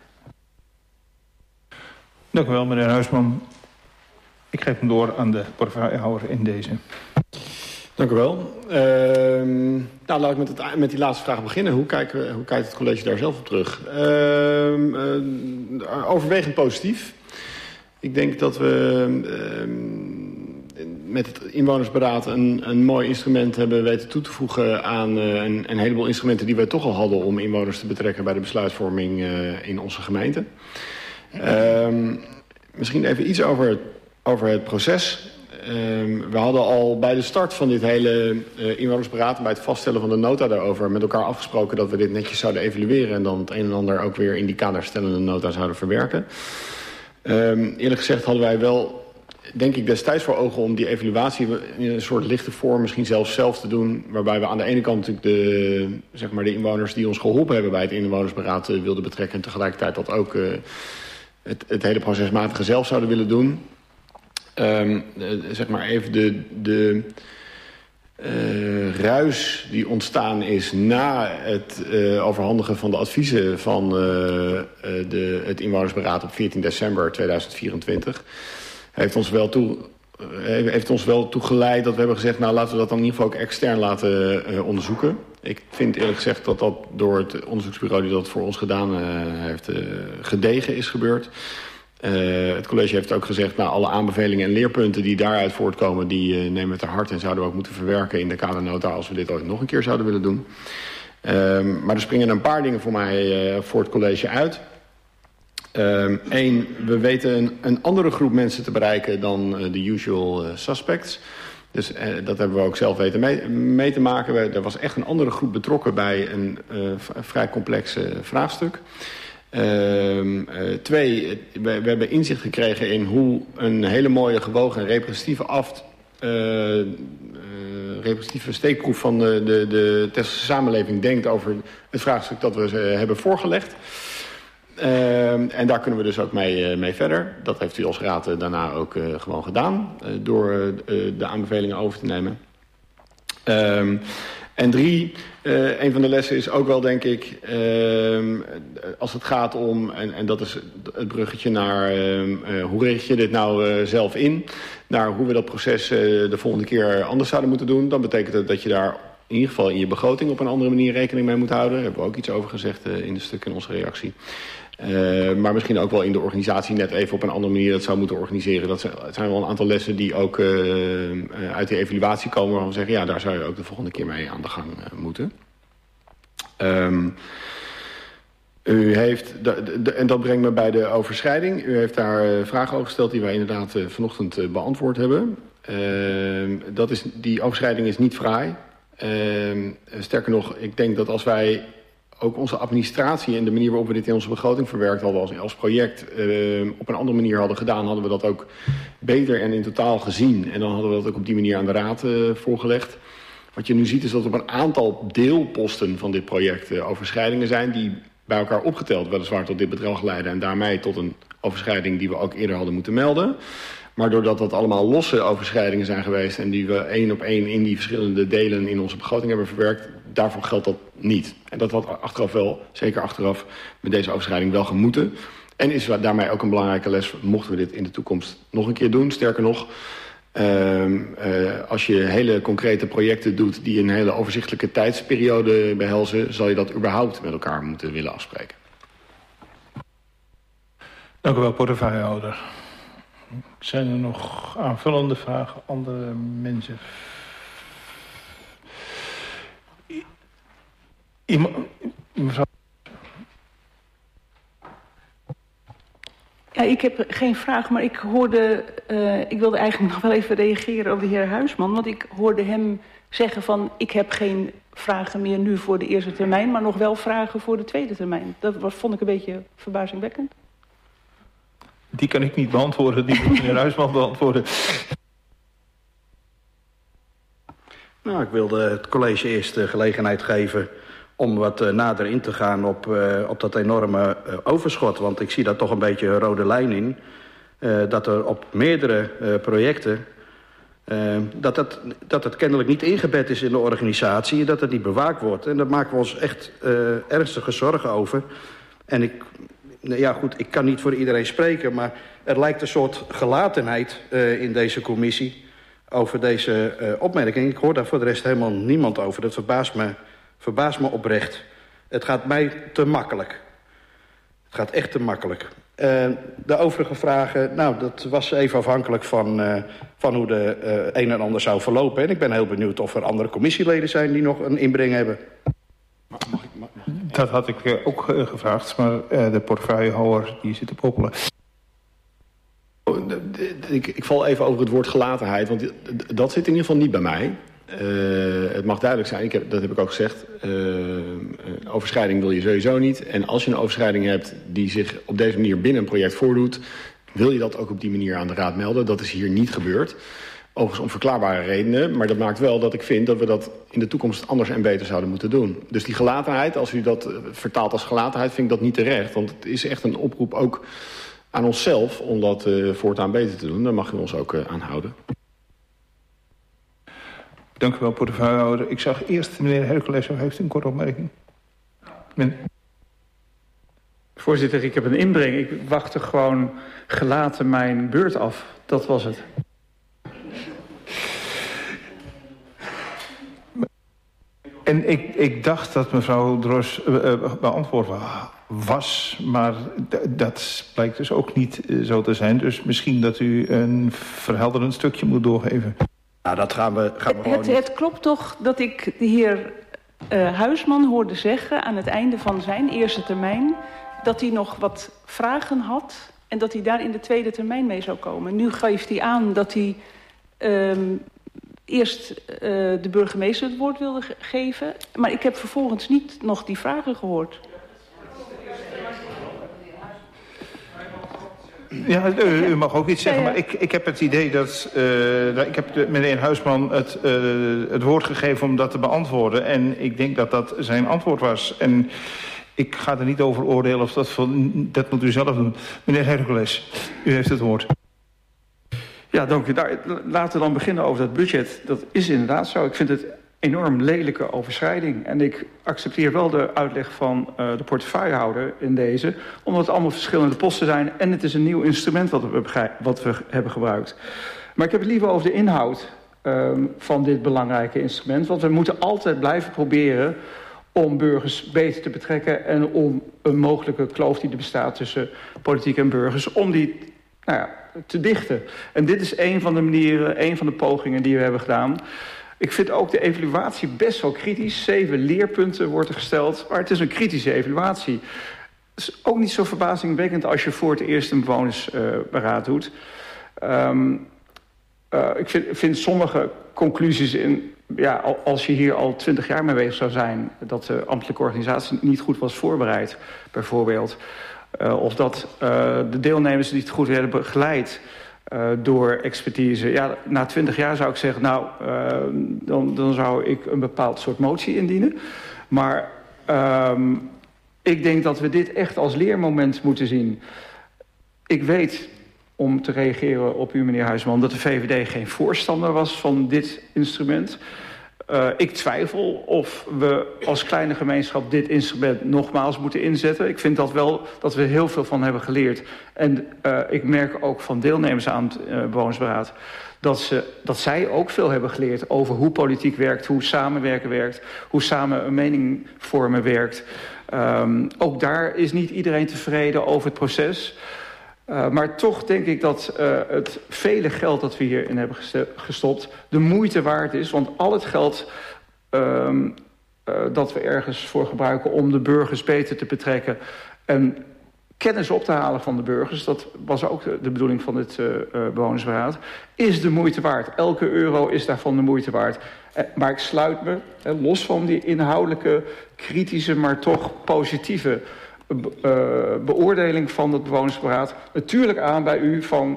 Dank u wel, meneer Huisman. Ik geef hem door aan de portefeuillehouder in deze. Dank u wel. Nou, laat ik met die laatste vraag beginnen. Hoe kijkt het college daar zelf op terug? Overwegend positief. Ik denk dat we met het inwonersberaad een mooi instrument hebben weten toe te voegen aan een heleboel instrumenten die wij toch al hadden om inwoners te betrekken bij de besluitvorming in onze gemeente. Misschien even iets over het proces. We hadden al bij de start van dit hele inwonersberaad, bij het vaststellen van de nota daarover, met elkaar afgesproken dat we dit netjes zouden evalueren en dan het een en ander ook weer in die kaderstellende nota zouden verwerken. Eerlijk gezegd hadden wij wel, denk ik, destijds voor ogen om die evaluatie in een soort lichte vorm misschien zelf te doen, waarbij we aan de ene kant natuurlijk de inwoners die ons geholpen hebben bij het inwonersberaad wilden betrekken en tegelijkertijd dat ook het hele procesmatige zelf zouden willen doen. Zeg maar even de ruis die ontstaan is na het overhandigen van de adviezen van het inwonersberaad op 14 december 2024... heeft ons wel toegeleid dat we hebben gezegd, nou laten we dat dan in ieder geval ook extern laten onderzoeken. Ik vind eerlijk gezegd dat dat door het onderzoeksbureau die dat voor ons gedaan heeft gedegen is gebeurd. Het college heeft ook gezegd, nou, alle aanbevelingen en leerpunten die daaruit voortkomen, die nemen we ter harte en zouden we ook moeten verwerken in de kadernota als we dit ooit nog een keer zouden willen doen. Maar er springen een paar dingen voor mij voor het college uit. Eén, we weten een andere groep mensen te bereiken dan de usual suspects. Dus dat hebben we ook zelf weten mee te maken. Er was echt een andere groep betrokken bij een vrij complex vraagstuk. Twee, we hebben inzicht gekregen in hoe een hele mooie gewogen en representatieve representatieve steekproef van de Tesselse samenleving denkt over het vraagstuk dat we hebben voorgelegd. En daar kunnen we dus ook mee verder. Dat heeft u als raad daarna ook gewoon gedaan, door de aanbevelingen over te nemen. En 3, een van de lessen is ook wel, denk ik, als het gaat om, en dat is het bruggetje naar hoe richt je dit nou zelf in, naar hoe we dat proces de volgende keer anders zouden moeten doen, dan betekent het dat je daar in ieder geval in je begroting op een andere manier rekening mee moet houden. Daar hebben we ook iets over gezegd in de stukken in onze reactie. Maar misschien ook wel in de organisatie net even op een andere manier dat zou moeten organiseren. Dat zijn wel een aantal lessen die ook uit de evaluatie komen, waarvan we zeggen, ja, daar zou je ook de volgende keer mee aan de gang moeten. U heeft, en dat brengt me bij de overschrijding. U heeft daar vragen over gesteld die wij inderdaad vanochtend beantwoord hebben. Die overschrijding is niet fraai. Sterker nog, ik denk dat als wij ook onze administratie en de manier waarop we dit in onze begroting verwerkt hadden als project op een andere manier hadden gedaan, hadden we dat ook beter en in totaal gezien. En dan hadden we dat ook op die manier aan de raad voorgelegd. Wat je nu ziet is dat op een aantal deelposten van dit project overschrijdingen zijn die bij elkaar opgeteld weliswaar tot dit bedrag leiden en daarmee tot een overschrijding die we ook eerder hadden moeten melden. Maar doordat dat allemaal losse overschrijdingen zijn geweest en die we één op één in die verschillende delen in onze begroting hebben verwerkt, daarvoor geldt dat niet. En dat had achteraf wel, zeker achteraf, met deze overschrijding wel gemoeten. En is daarmee ook een belangrijke les, mochten we dit in de toekomst nog een keer doen. Sterker nog, als je hele concrete projecten doet die een hele overzichtelijke tijdsperiode behelzen, zal je dat überhaupt met elkaar moeten willen afspreken. Dank u wel, portefeuillehouder. Zijn er nog aanvullende vragen? Andere mensen? Mevrouw? Ja, ik heb geen vraag, maar ik wilde eigenlijk nog wel even reageren op de heer Huisman. Want ik hoorde hem zeggen van, ik heb geen vragen meer nu voor de eerste termijn, maar nog wel vragen voor de tweede termijn. Dat vond ik een beetje verbazingwekkend. Die kan ik niet beantwoorden, die moet meneer Huisman beantwoorden. Nou, ik wilde het college eerst de gelegenheid geven om wat nader in te gaan op dat enorme overschot. Want ik zie daar toch een beetje een rode lijn in. Dat er op meerdere projecten, dat het kennelijk niet ingebed is in de organisatie en dat het niet bewaakt wordt. En daar maken we ons echt ernstige zorgen over. En ik kan niet voor iedereen spreken, maar er lijkt een soort gelatenheid in deze commissie over deze opmerking. Ik hoor daar voor de rest helemaal niemand over. Dat verbaast me oprecht. Het gaat mij te makkelijk. Het gaat echt te makkelijk. De overige vragen, nou, dat was even afhankelijk van hoe de een en ander zou verlopen. En ik ben heel benieuwd of er andere commissieleden zijn die nog een inbreng hebben. Dat had ik ook gevraagd, maar de portefeuillehouder die zit te poppelen. Ik val even over het woord gelatenheid, want dat zit in ieder geval niet bij mij. Het mag duidelijk zijn, dat heb ik ook gezegd, een overschrijding wil je sowieso niet. En als je een overschrijding hebt die zich op deze manier binnen een project voordoet, wil je dat ook op die manier aan de raad melden. Dat is hier niet gebeurd. Overigens om verklaarbare redenen, maar dat maakt wel dat ik vind dat we dat in de toekomst anders en beter zouden moeten doen. Dus die gelatenheid, als u dat vertaalt als gelatenheid, vind ik dat niet terecht. Want het is echt een oproep ook aan onszelf om dat voortaan beter te doen. Daar mag u ons ook aan houden. Dank u wel, portefeuillehouder. Ik zag eerst meneer Hercules, heeft u een korte opmerking? Voorzitter, ik heb een inbreng. Ik wachtte gewoon gelaten mijn beurt af. Dat was het. En ik dacht dat mevrouw Dros beantwoord was, maar dat blijkt dus ook niet zo te zijn. Dus misschien dat u een verhelderend stukje moet doorgeven. Nou, dat gaan we gewoon Het klopt toch dat ik de heer Huisman hoorde zeggen aan het einde van zijn eerste termijn dat hij nog wat vragen had en dat hij daar in de tweede termijn mee zou komen. Nu geeft hij aan dat hij eerst de burgemeester het woord wilde geven, maar ik heb vervolgens niet nog die vragen gehoord. Ja, u mag ook iets zeggen, maar ik heb het idee dat... ik heb meneer Huisman het woord gegeven om dat te beantwoorden. En ik denk dat dat zijn antwoord was. En ik ga er niet over oordelen of dat moet u zelf doen. Meneer Hercules, u heeft het woord. Ja, dank u. Laten we dan beginnen over dat budget. Dat is inderdaad zo. Ik vind het enorm lelijke overschrijding. En ik accepteer wel de uitleg van de portefeuillehouder in deze, omdat het allemaal verschillende posten zijn en het is een nieuw instrument wat we hebben gebruikt. Maar ik heb het liever over de inhoud van dit belangrijke instrument, want we moeten altijd blijven proberen om burgers beter te betrekken en om een mogelijke kloof die er bestaat tussen politiek en burgers, om die te dichten. En dit is een van de manieren, een van de pogingen die we hebben gedaan. Ik vind ook de evaluatie best wel kritisch. 7 leerpunten wordt er gesteld, maar het is een kritische evaluatie. Het is ook niet zo verbazingwekkend als je voor het eerst een bewonersberaad doet. Ik vind sommige conclusies als je hier al 20 jaar mee bezig zou zijn, dat de ambtelijke organisatie niet goed was voorbereid, bijvoorbeeld. Of dat de deelnemers niet goed werden begeleid door expertise. Ja, na 20 jaar zou ik zeggen, dan zou ik een bepaald soort motie indienen. Maar ik denk dat we dit echt als leermoment moeten zien. Ik weet, om te reageren op u, meneer Huisman, dat de VVD geen voorstander was van dit instrument. Ik twijfel of we als kleine gemeenschap dit instrument nogmaals moeten inzetten. Ik vind dat wel dat we heel veel van hebben geleerd. En ik merk ook van deelnemers aan het bewonersberaad dat zij ook veel hebben geleerd over hoe politiek werkt, hoe samenwerken werkt, hoe samen een mening vormen werkt. Ook daar is niet iedereen tevreden over het proces. Maar toch denk ik dat het vele geld dat we hierin hebben gestopt de moeite waard is. Want al het geld dat we ergens voor gebruiken om de burgers beter te betrekken en kennis op te halen van de burgers, dat was ook de bedoeling van dit bewonersberaad, is de moeite waard. Elke euro is daarvan de moeite waard. Maar ik sluit me, los van die inhoudelijke, kritische, maar toch positieve beoordeling van het bewonersberaad natuurlijk aan bij u van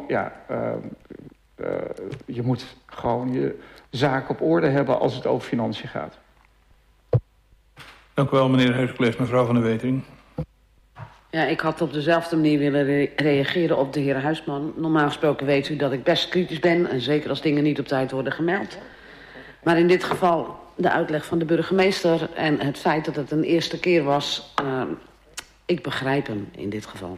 je moet gewoon je zaak op orde hebben als het over financiën gaat. Dank u wel, meneer Hercules. Mevrouw van der Wetering. Ja, ik had op dezelfde manier willen reageren op de heer Huisman. Normaal gesproken weet u dat ik best kritisch ben, en zeker als dingen niet op tijd worden gemeld. Maar in dit geval de uitleg van de burgemeester en het feit dat het een eerste keer was, ik begrijp hem in dit geval.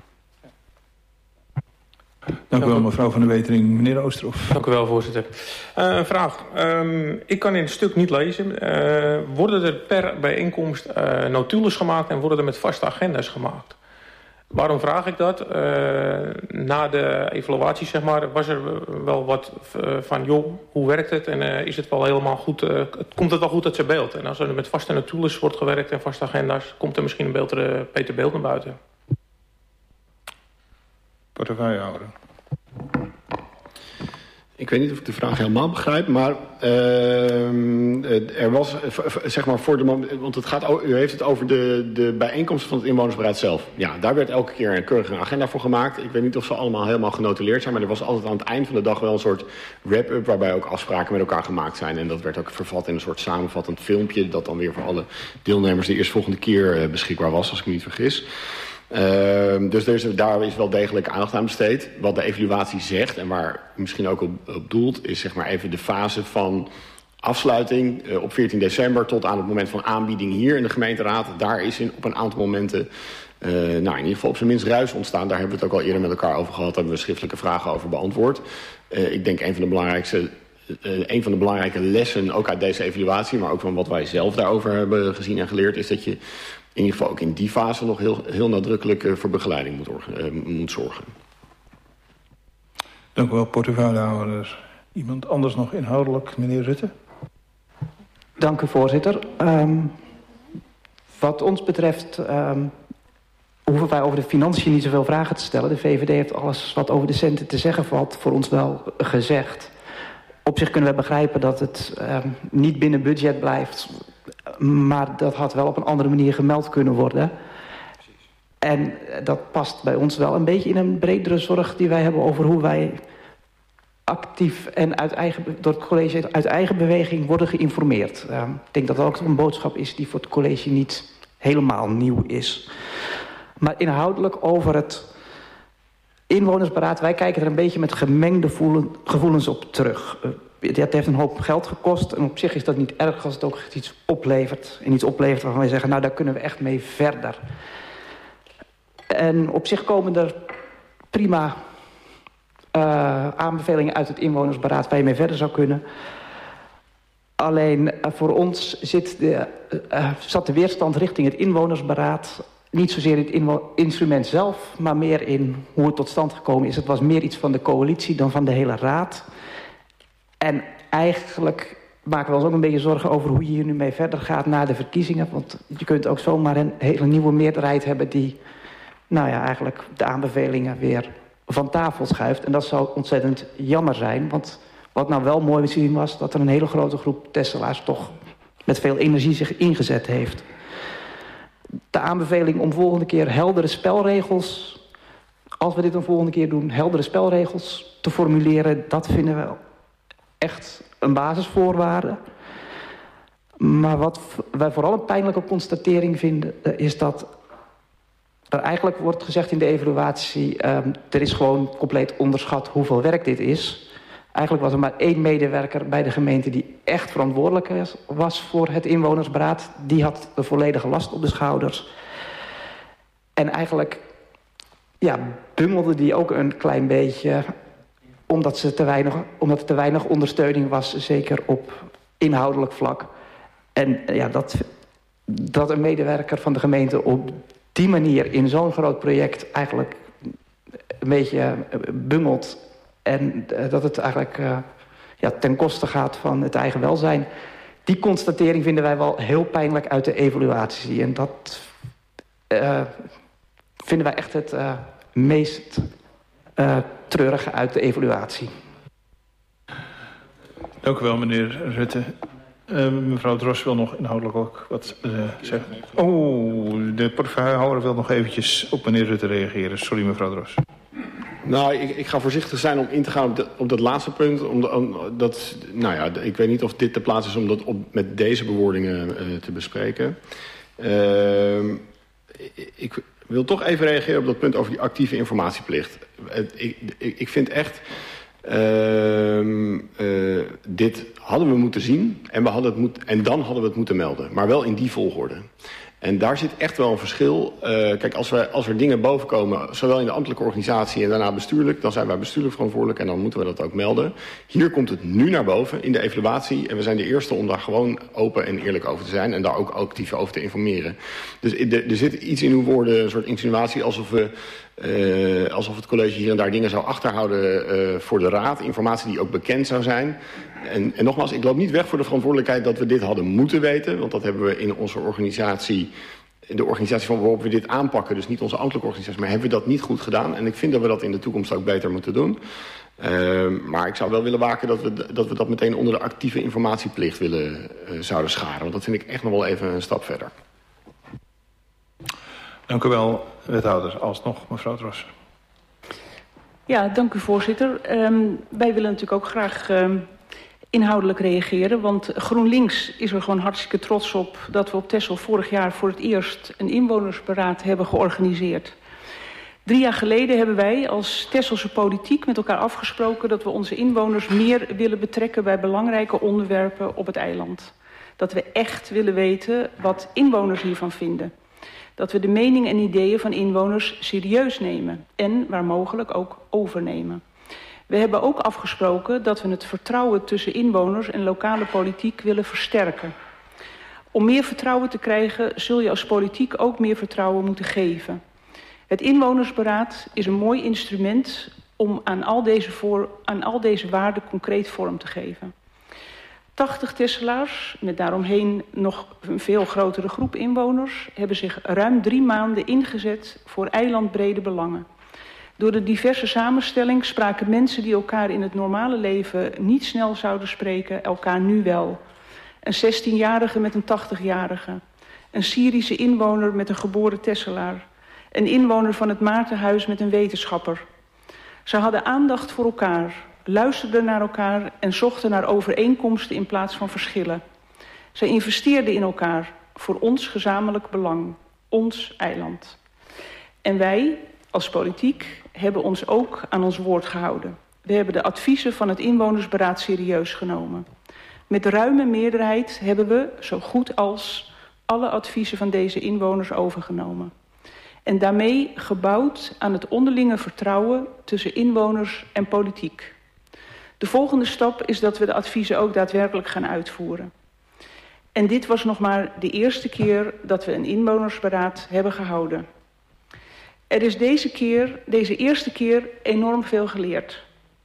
Dank u wel, mevrouw van der Wetering. Meneer Oosterhoff. Dank u wel, voorzitter. Een vraag. Ik kan in het stuk niet lezen. Worden er per bijeenkomst notules gemaakt en worden er met vaste agenda's gemaakt? Waarom vraag ik dat? Na de evaluatie, zeg maar, was er wel wat van, joh, hoe werkt het? En is het wel helemaal goed? Komt het wel goed uit zijn beeld? En als er met vaste notules wordt gewerkt en vaste agenda's, komt er misschien een beter beeld naar buiten. Portefeuillehouder. Ik weet niet of ik de vraag helemaal begrijp, maar er was, zeg maar, want u heeft het over de bijeenkomsten van het inwonersberaad zelf. Ja, daar werd elke keer een keurige agenda voor gemaakt. Ik weet niet of ze allemaal helemaal genotuleerd zijn, maar er was altijd aan het eind van de dag wel een soort wrap-up waarbij ook afspraken met elkaar gemaat zijn. En dat werd ook vervat in een soort samenvattend filmpje dat dan weer voor alle deelnemers de eerstvolgende keer beschikbaar was, als ik me niet vergis. Dus daar is wel degelijk aandacht aan besteed. Wat de evaluatie zegt en waar u misschien ook op doelt, is zeg maar even de fase van afsluiting op 14 december tot aan het moment van aanbieding hier in de gemeenteraad. Daar is op een aantal momenten in ieder geval op zijn minst ruis ontstaan. Daar hebben we het ook al eerder met elkaar over gehad. Daar hebben we schriftelijke vragen over beantwoord. Ik denk een van de belangrijke lessen ook uit deze evaluatie, maar ook van wat wij zelf daarover hebben gezien en geleerd, is dat je in ieder geval ook in die fase nog heel nadrukkelijk voor begeleiding moet zorgen. Dank u wel, portefeuillehouder. Iemand anders nog inhoudelijk, meneer Rutte? Dank u, voorzitter. Wat ons betreft hoeven wij over de financiën niet zoveel vragen te stellen. De VVD heeft alles wat over de centen te zeggen valt voor ons wel gezegd. Op zich kunnen we begrijpen dat het niet binnen budget blijft, maar dat had wel op een andere manier gemeld kunnen worden. En dat past bij ons wel een beetje in een bredere zorg die wij hebben over hoe wij actief en door het college uit eigen beweging worden geïnformeerd. Ik denk dat dat ook een boodschap is die voor het college niet helemaal nieuw is. Maar inhoudelijk over het inwonersberaad, wij kijken er een beetje met gemengde gevoelens op terug. Het heeft een hoop geld gekost en op zich is dat niet erg als het ook iets oplevert. En iets oplevert waarvan wij zeggen, nou daar kunnen we echt mee verder. En op zich komen er prima aanbevelingen uit het inwonersberaad waar je mee verder zou kunnen. Alleen voor ons zat de weerstand richting het inwonersberaad niet zozeer in het instrument zelf, maar meer in hoe het tot stand gekomen is. Het was meer iets van de coalitie dan van de hele raad. En eigenlijk maken we ons ook een beetje zorgen over hoe je hier nu mee verder gaat na de verkiezingen. Want je kunt ook zomaar een hele nieuwe meerderheid hebben die eigenlijk de aanbevelingen weer van tafel schuift. En dat zou ontzettend jammer zijn. Want wat nou wel mooi te zien was, dat er een hele grote groep Tesselaars toch met veel energie zich ingezet heeft. De aanbeveling om volgende keer heldere spelregels, als we dit een volgende keer doen, heldere spelregels te formuleren, dat vinden we echt een basisvoorwaarde. Maar wat wij vooral een pijnlijke constatering vinden, is dat er eigenlijk wordt gezegd in de evaluatie, er is gewoon compleet onderschat hoeveel werk dit is. Eigenlijk was er maar 1 medewerker bij de gemeente die echt verantwoordelijk was voor het inwonersberaad. Die had de volledige last op de schouders. En eigenlijk bungelde die ook een klein beetje, omdat er te weinig ondersteuning was, zeker op inhoudelijk vlak. En dat een medewerker van de gemeente op die manier in zo'n groot project eigenlijk een beetje bungelt. En dat het eigenlijk ten koste gaat van het eigen welzijn. Die constatering vinden wij wel heel pijnlijk uit de evaluatie. En dat vinden wij echt het meest treurige uit de evaluatie. Dank u wel, meneer Rutte. Mevrouw Dros wil nog inhoudelijk ook wat zeggen. De portefeuillehouder wil nog eventjes op meneer Rutte reageren. Sorry, mevrouw Dros. Nou, ik ga voorzichtig zijn om in te gaan op dat laatste punt. Ik weet niet of dit de plaats is om dat met deze bewoordingen te bespreken. Ik wil toch even reageren op dat punt over die actieve informatieplicht. Ik vind echt, dit hadden we moeten zien en dan hadden we het moeten melden. Maar wel in die volgorde. En daar zit echt wel een verschil. Kijk, als er dingen bovenkomen, zowel in de ambtelijke organisatie en daarna bestuurlijk, dan zijn wij bestuurlijk verantwoordelijk en dan moeten we dat ook melden. Hier komt het nu naar boven in de evaluatie en we zijn de eerste om daar gewoon open en eerlijk over te zijn en daar ook actief over te informeren. Dus er zit iets in uw woorden, een soort insinuatie alsof het college hier en daar dingen zou achterhouden voor de raad. Informatie die ook bekend zou zijn. En nogmaals, ik loop niet weg voor de verantwoordelijkheid dat we dit hadden moeten weten. Want dat hebben we in onze organisatie, in de organisatie van waarop we dit aanpakken, dus niet onze ambtelijke organisatie, maar hebben we dat niet goed gedaan. En ik vind dat we dat in de toekomst ook beter moeten doen. Maar ik zou wel willen waken dat we dat meteen onder de actieve informatieplicht zouden scharen. Want dat vind ik echt nog wel even een stap verder. Dank u wel, wethouder. Alsnog, mevrouw Dros. Ja, dank u, voorzitter. Wij willen natuurlijk ook graag inhoudelijk reageren. Want GroenLinks is er gewoon hartstikke trots op dat we op Texel vorig jaar voor het eerst een inwonersberaad hebben georganiseerd. 3 jaar geleden hebben wij als Texelse politiek met elkaar afgesproken dat we onze inwoners meer willen betrekken bij belangrijke onderwerpen op het eiland. Dat we echt willen weten wat inwoners hiervan vinden. Dat we de mening en ideeën van inwoners serieus nemen en waar mogelijk ook overnemen. We hebben ook afgesproken dat we het vertrouwen tussen inwoners en lokale politiek willen versterken. Om meer vertrouwen te krijgen zul je als politiek ook meer vertrouwen moeten geven. Het inwonersberaad is een mooi instrument om aan al deze waarden concreet vorm te geven. 80 Tesselaars, met daaromheen nog een veel grotere groep inwoners, hebben zich ruim 3 maanden ingezet voor eilandbrede belangen. Door de diverse samenstelling spraken mensen die elkaar in het normale leven niet snel zouden spreken, elkaar nu wel. Een 16-jarige met een 80-jarige. Een Syrische inwoner met een geboren Tesselaar. een inwoner van het Maartenhuis met een wetenschapper. Ze hadden aandacht voor elkaar, luisterden naar elkaar en zochten naar overeenkomsten in plaats van verschillen. Zij investeerden in elkaar voor ons gezamenlijk belang, ons eiland. En wij, als politiek, hebben ons ook aan ons woord gehouden. We hebben de adviezen van het inwonersberaad serieus genomen. Met ruime meerderheid hebben we, zo goed als, alle adviezen van deze inwoners overgenomen. En daarmee gebouwd aan het onderlinge vertrouwen tussen inwoners en politiek. De volgende stap is dat we de adviezen ook daadwerkelijk gaan uitvoeren. En dit was nog maar de eerste keer dat we een inwonersberaad hebben gehouden. Er is deze eerste keer enorm veel geleerd.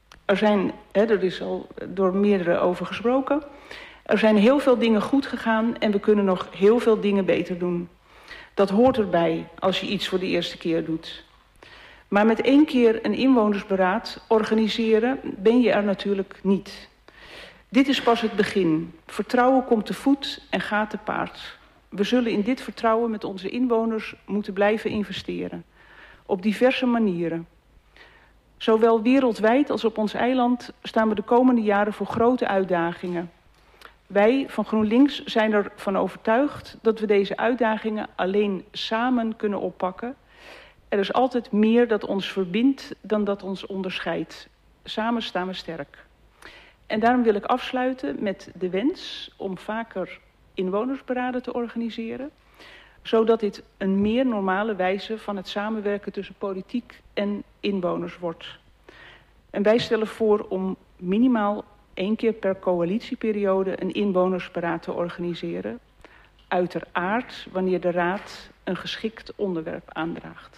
Er is al door meerdere over gesproken. Er zijn heel veel dingen goed gegaan en we kunnen nog heel veel dingen beter doen. Dat hoort erbij als je iets voor de eerste keer doet. Maar met 1 keer een inwonersberaad organiseren ben je er natuurlijk niet. Dit is pas het begin. Vertrouwen komt te voet en gaat te paard. We zullen in dit vertrouwen met onze inwoners moeten blijven investeren. Op diverse manieren. Zowel wereldwijd als op ons eiland staan we de komende jaren voor grote uitdagingen. Wij van GroenLinks zijn ervan overtuigd dat we deze uitdagingen alleen samen kunnen oppakken. Er is altijd meer dat ons verbindt dan dat ons onderscheidt. Samen staan we sterk. En daarom wil ik afsluiten met de wens om vaker inwonersberaden te organiseren, zodat dit een meer normale wijze van het samenwerken tussen politiek en inwoners wordt. En wij stellen voor om minimaal 1 keer per coalitieperiode een inwonersberaad te organiseren. Uiteraard wanneer de Raad een geschikt onderwerp aandraagt.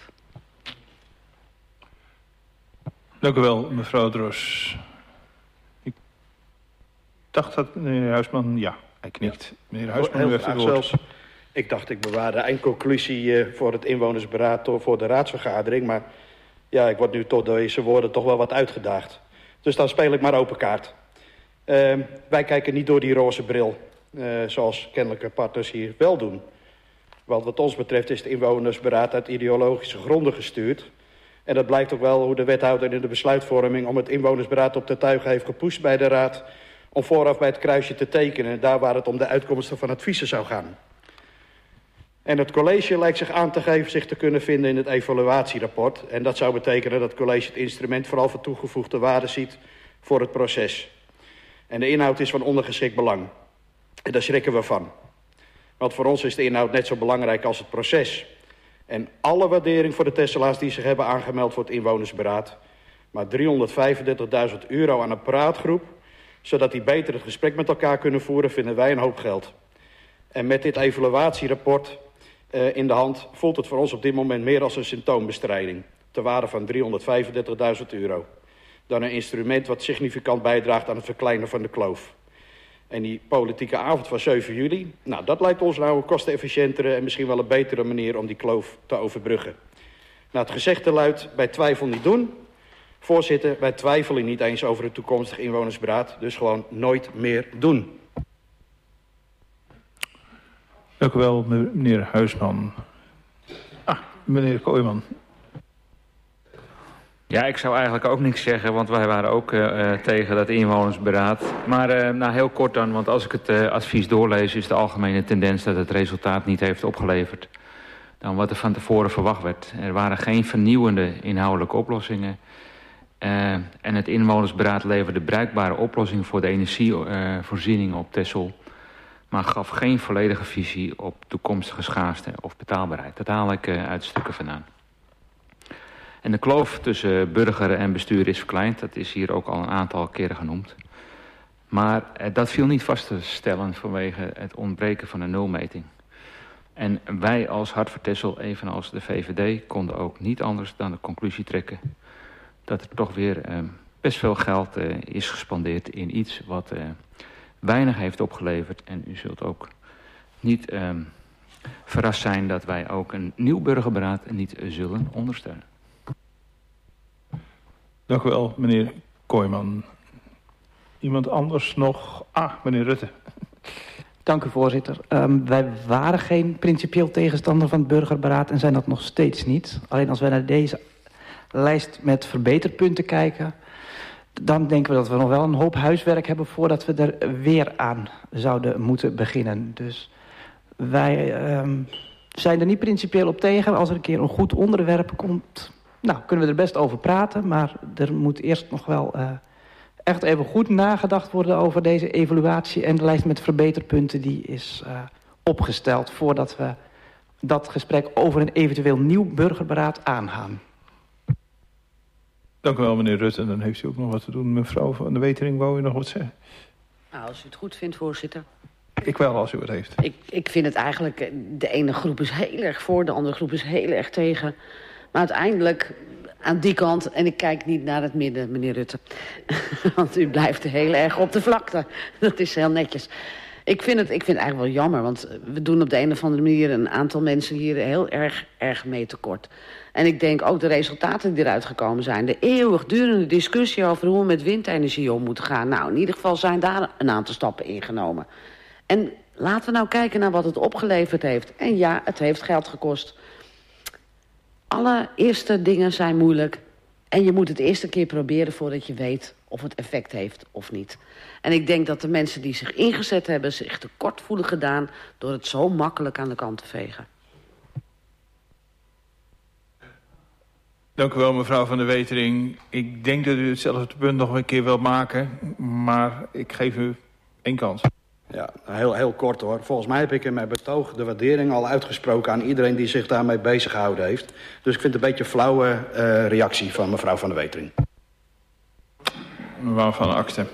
Dank u wel, mevrouw Dros. Ik dacht dat meneer Huisman... Ja, hij knikt. Ja. Meneer Huisman, u heeft het woord. Ik dacht, ik bewaar de eindconclusie voor het inwonersberaad voor de raadsvergadering. Maar ja, ik word nu tot deze woorden toch wel wat uitgedaagd. Dus dan speel ik maar open kaart. Wij kijken niet door die roze bril, zoals kennelijke partners hier wel doen. Want wat ons betreft is het inwonersberaad uit ideologische gronden gestuurd. En dat blijkt ook wel hoe de wethouder in de besluitvorming om het inwonersberaad op de tuigen heeft gepusht bij de raad, om vooraf bij het kruisje te tekenen, daar waar het om de uitkomsten van adviezen zou gaan. En het college lijkt zich aan te geven zich te kunnen vinden in het evaluatierapport. En dat zou betekenen dat het college het instrument vooral van toegevoegde waarde ziet voor het proces. En de inhoud is van ondergeschikt belang. En daar schrikken we van. Want voor ons is de inhoud net zo belangrijk als het proces. En alle waardering voor de Tesselaars die zich hebben aangemeld voor het inwonersberaad. Maar €335.000 aan een praatgroep, zodat die beter het gesprek met elkaar kunnen voeren, vinden wij een hoop geld. En met dit evaluatierapport in de hand voelt het voor ons op dit moment meer als een symptoombestrijding. Ter waarde van €335.000. Dan een instrument wat significant bijdraagt aan het verkleinen van de kloof. En die politieke avond van 7 juli... nou, dat lijkt ons nou een kostenefficiëntere en misschien wel een betere manier om die kloof te overbruggen. Nou, het gezegde luidt, bij twijfel niet doen. Voorzitter, wij twijfelen niet eens over het toekomstig inwonersberaad, dus gewoon nooit meer doen. Dank u wel, meneer Huisman. Meneer Kooijman. Ja, ik zou eigenlijk ook niks zeggen, want wij waren ook tegen dat inwonersberaad. Maar heel kort dan, want als ik het advies doorlees, is de algemene tendens dat het resultaat niet heeft opgeleverd dan wat er van tevoren verwacht werd. Er waren geen vernieuwende inhoudelijke oplossingen. En het inwonersberaad leverde bruikbare oplossingen voor de energievoorziening op Texel, maar gaf geen volledige visie op toekomstige schaarste of betaalbaarheid. Dat haal ik uit stukken vandaan. En de kloof tussen burger en bestuur is verkleind. Dat is hier ook al een aantal keren genoemd. Maar dat viel niet vast te stellen vanwege het ontbreken van een nulmeting. En wij als Hart voor Texel, evenals de VVD, konden ook niet anders dan de conclusie trekken dat er toch weer best veel geld is gespandeerd in iets wat weinig heeft opgeleverd. En u zult ook niet verrast zijn dat wij ook een nieuw burgerberaad niet zullen ondersteunen. Dank u wel, meneer Kooijman. Iemand anders nog? Meneer Rutte. Dank u, voorzitter. Wij waren geen principieel tegenstander van het burgerberaad en zijn dat nog steeds niet. Alleen als wij naar deze lijst met verbeterpunten kijken, dan denken we dat we nog wel een hoop huiswerk hebben voordat we er weer aan zouden moeten beginnen. Dus wij zijn er niet principieel op tegen. Als er een keer een goed onderwerp komt, nou, kunnen we er best over praten. Maar er moet eerst nog wel echt even goed nagedacht worden over deze evaluatie en de lijst met verbeterpunten die is opgesteld voordat we dat gesprek over een eventueel nieuw burgerberaad aangaan. Dank u wel, meneer Rutte. Dan heeft u ook nog wat te doen. Mevrouw van de Wetering, wou u nog wat zeggen? Nou, als u het goed vindt, voorzitter. Ik wel, als u het heeft. Ik vind het eigenlijk, de ene groep is heel erg voor, de andere groep is heel erg tegen. Maar uiteindelijk, aan die kant, en ik kijk niet naar het midden, meneer Rutte. Want u blijft heel erg op de vlakte. Dat is heel netjes. Ik vind het eigenlijk wel jammer, want we doen op de een of andere manier een aantal mensen hier heel erg mee tekort. En ik denk ook de resultaten die eruit gekomen zijn. De eeuwigdurende discussie over hoe we met windenergie om moeten gaan. Nou, in ieder geval zijn daar een aantal stappen ingenomen. En laten we nou kijken naar wat het opgeleverd heeft. En ja, het heeft geld gekost. Alle eerste dingen zijn moeilijk. En je moet het eerst een keer proberen voordat je weet of het effect heeft of niet. En ik denk dat de mensen die zich ingezet hebben zich tekort voelen gedaan door het zo makkelijk aan de kant te vegen. Dank u wel, mevrouw van der Wetering. Ik denk dat u hetzelfde punt nog een keer wilt maken, maar ik geef u 1 kans. Ja, heel kort hoor. Volgens mij heb ik in mijn betoog de waardering al uitgesproken aan iedereen die zich daarmee bezig gehouden heeft. Dus ik vind het een beetje een flauwe reactie van mevrouw van der Wetering. Mevrouw van Aksten.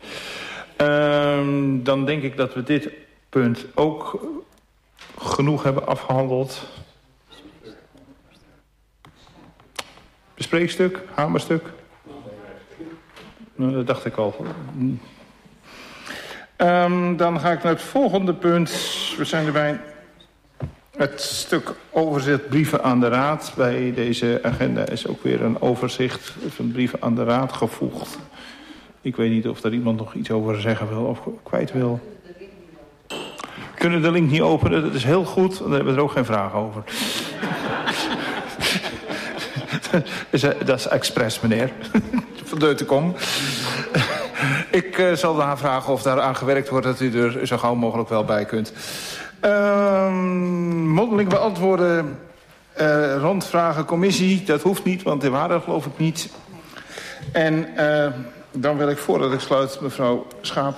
Dan denk ik dat we dit punt ook genoeg hebben afgehandeld. Bespreekstuk, hamerstuk. Dat dacht ik al. Dan ga ik naar het volgende punt. We zijn er bij het stuk overzicht brieven aan de Raad. Bij deze agenda is ook weer een overzicht van brieven aan de Raad gevoegd. Ik weet niet of daar iemand nog iets over zeggen wil of kwijt wil. We kunnen de link niet openen, dat is heel goed. Dan hebben we er ook geen vragen over. Dat is expres, meneer. Van Deutenkom. Ik zal daar vragen of daar aan gewerkt wordt dat u er zo gauw mogelijk wel bij kunt. Mondeling beantwoorden, rondvragen, commissie. Dat hoeft niet, want die waren er geloof ik niet. En dan wil ik voordat ik sluit mevrouw Schaap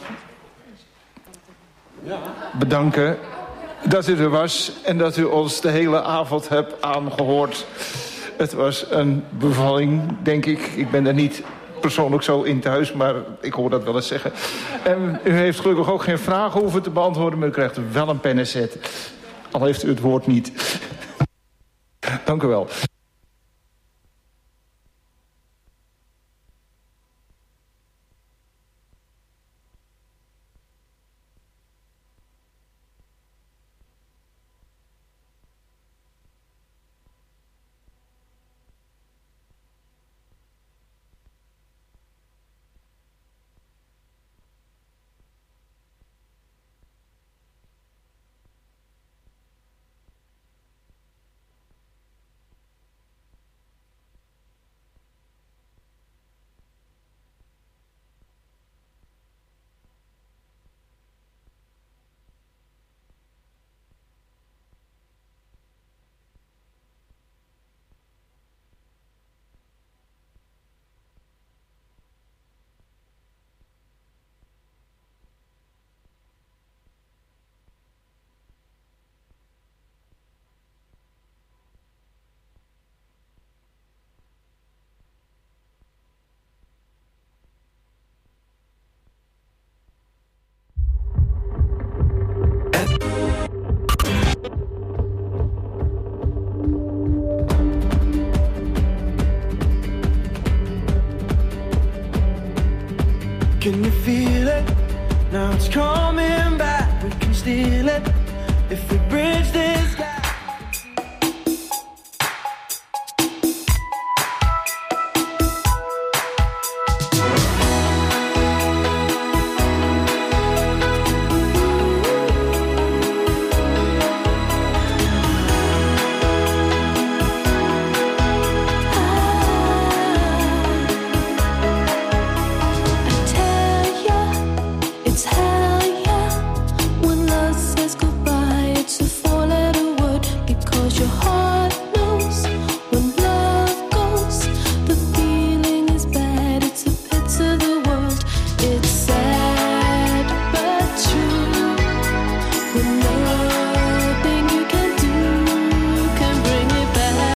bedanken dat u er was en dat u ons de hele avond hebt aangehoord. Het was een bevalling, denk ik. Ik ben er niet persoonlijk zo in thuis, maar ik hoor dat wel eens zeggen. En u heeft gelukkig ook geen vragen hoeven te beantwoorden, maar u krijgt wel een pennenset. Al heeft u het woord niet. Dank u wel. Can you feel it? Now it's coming back. We can steal it if we bridge this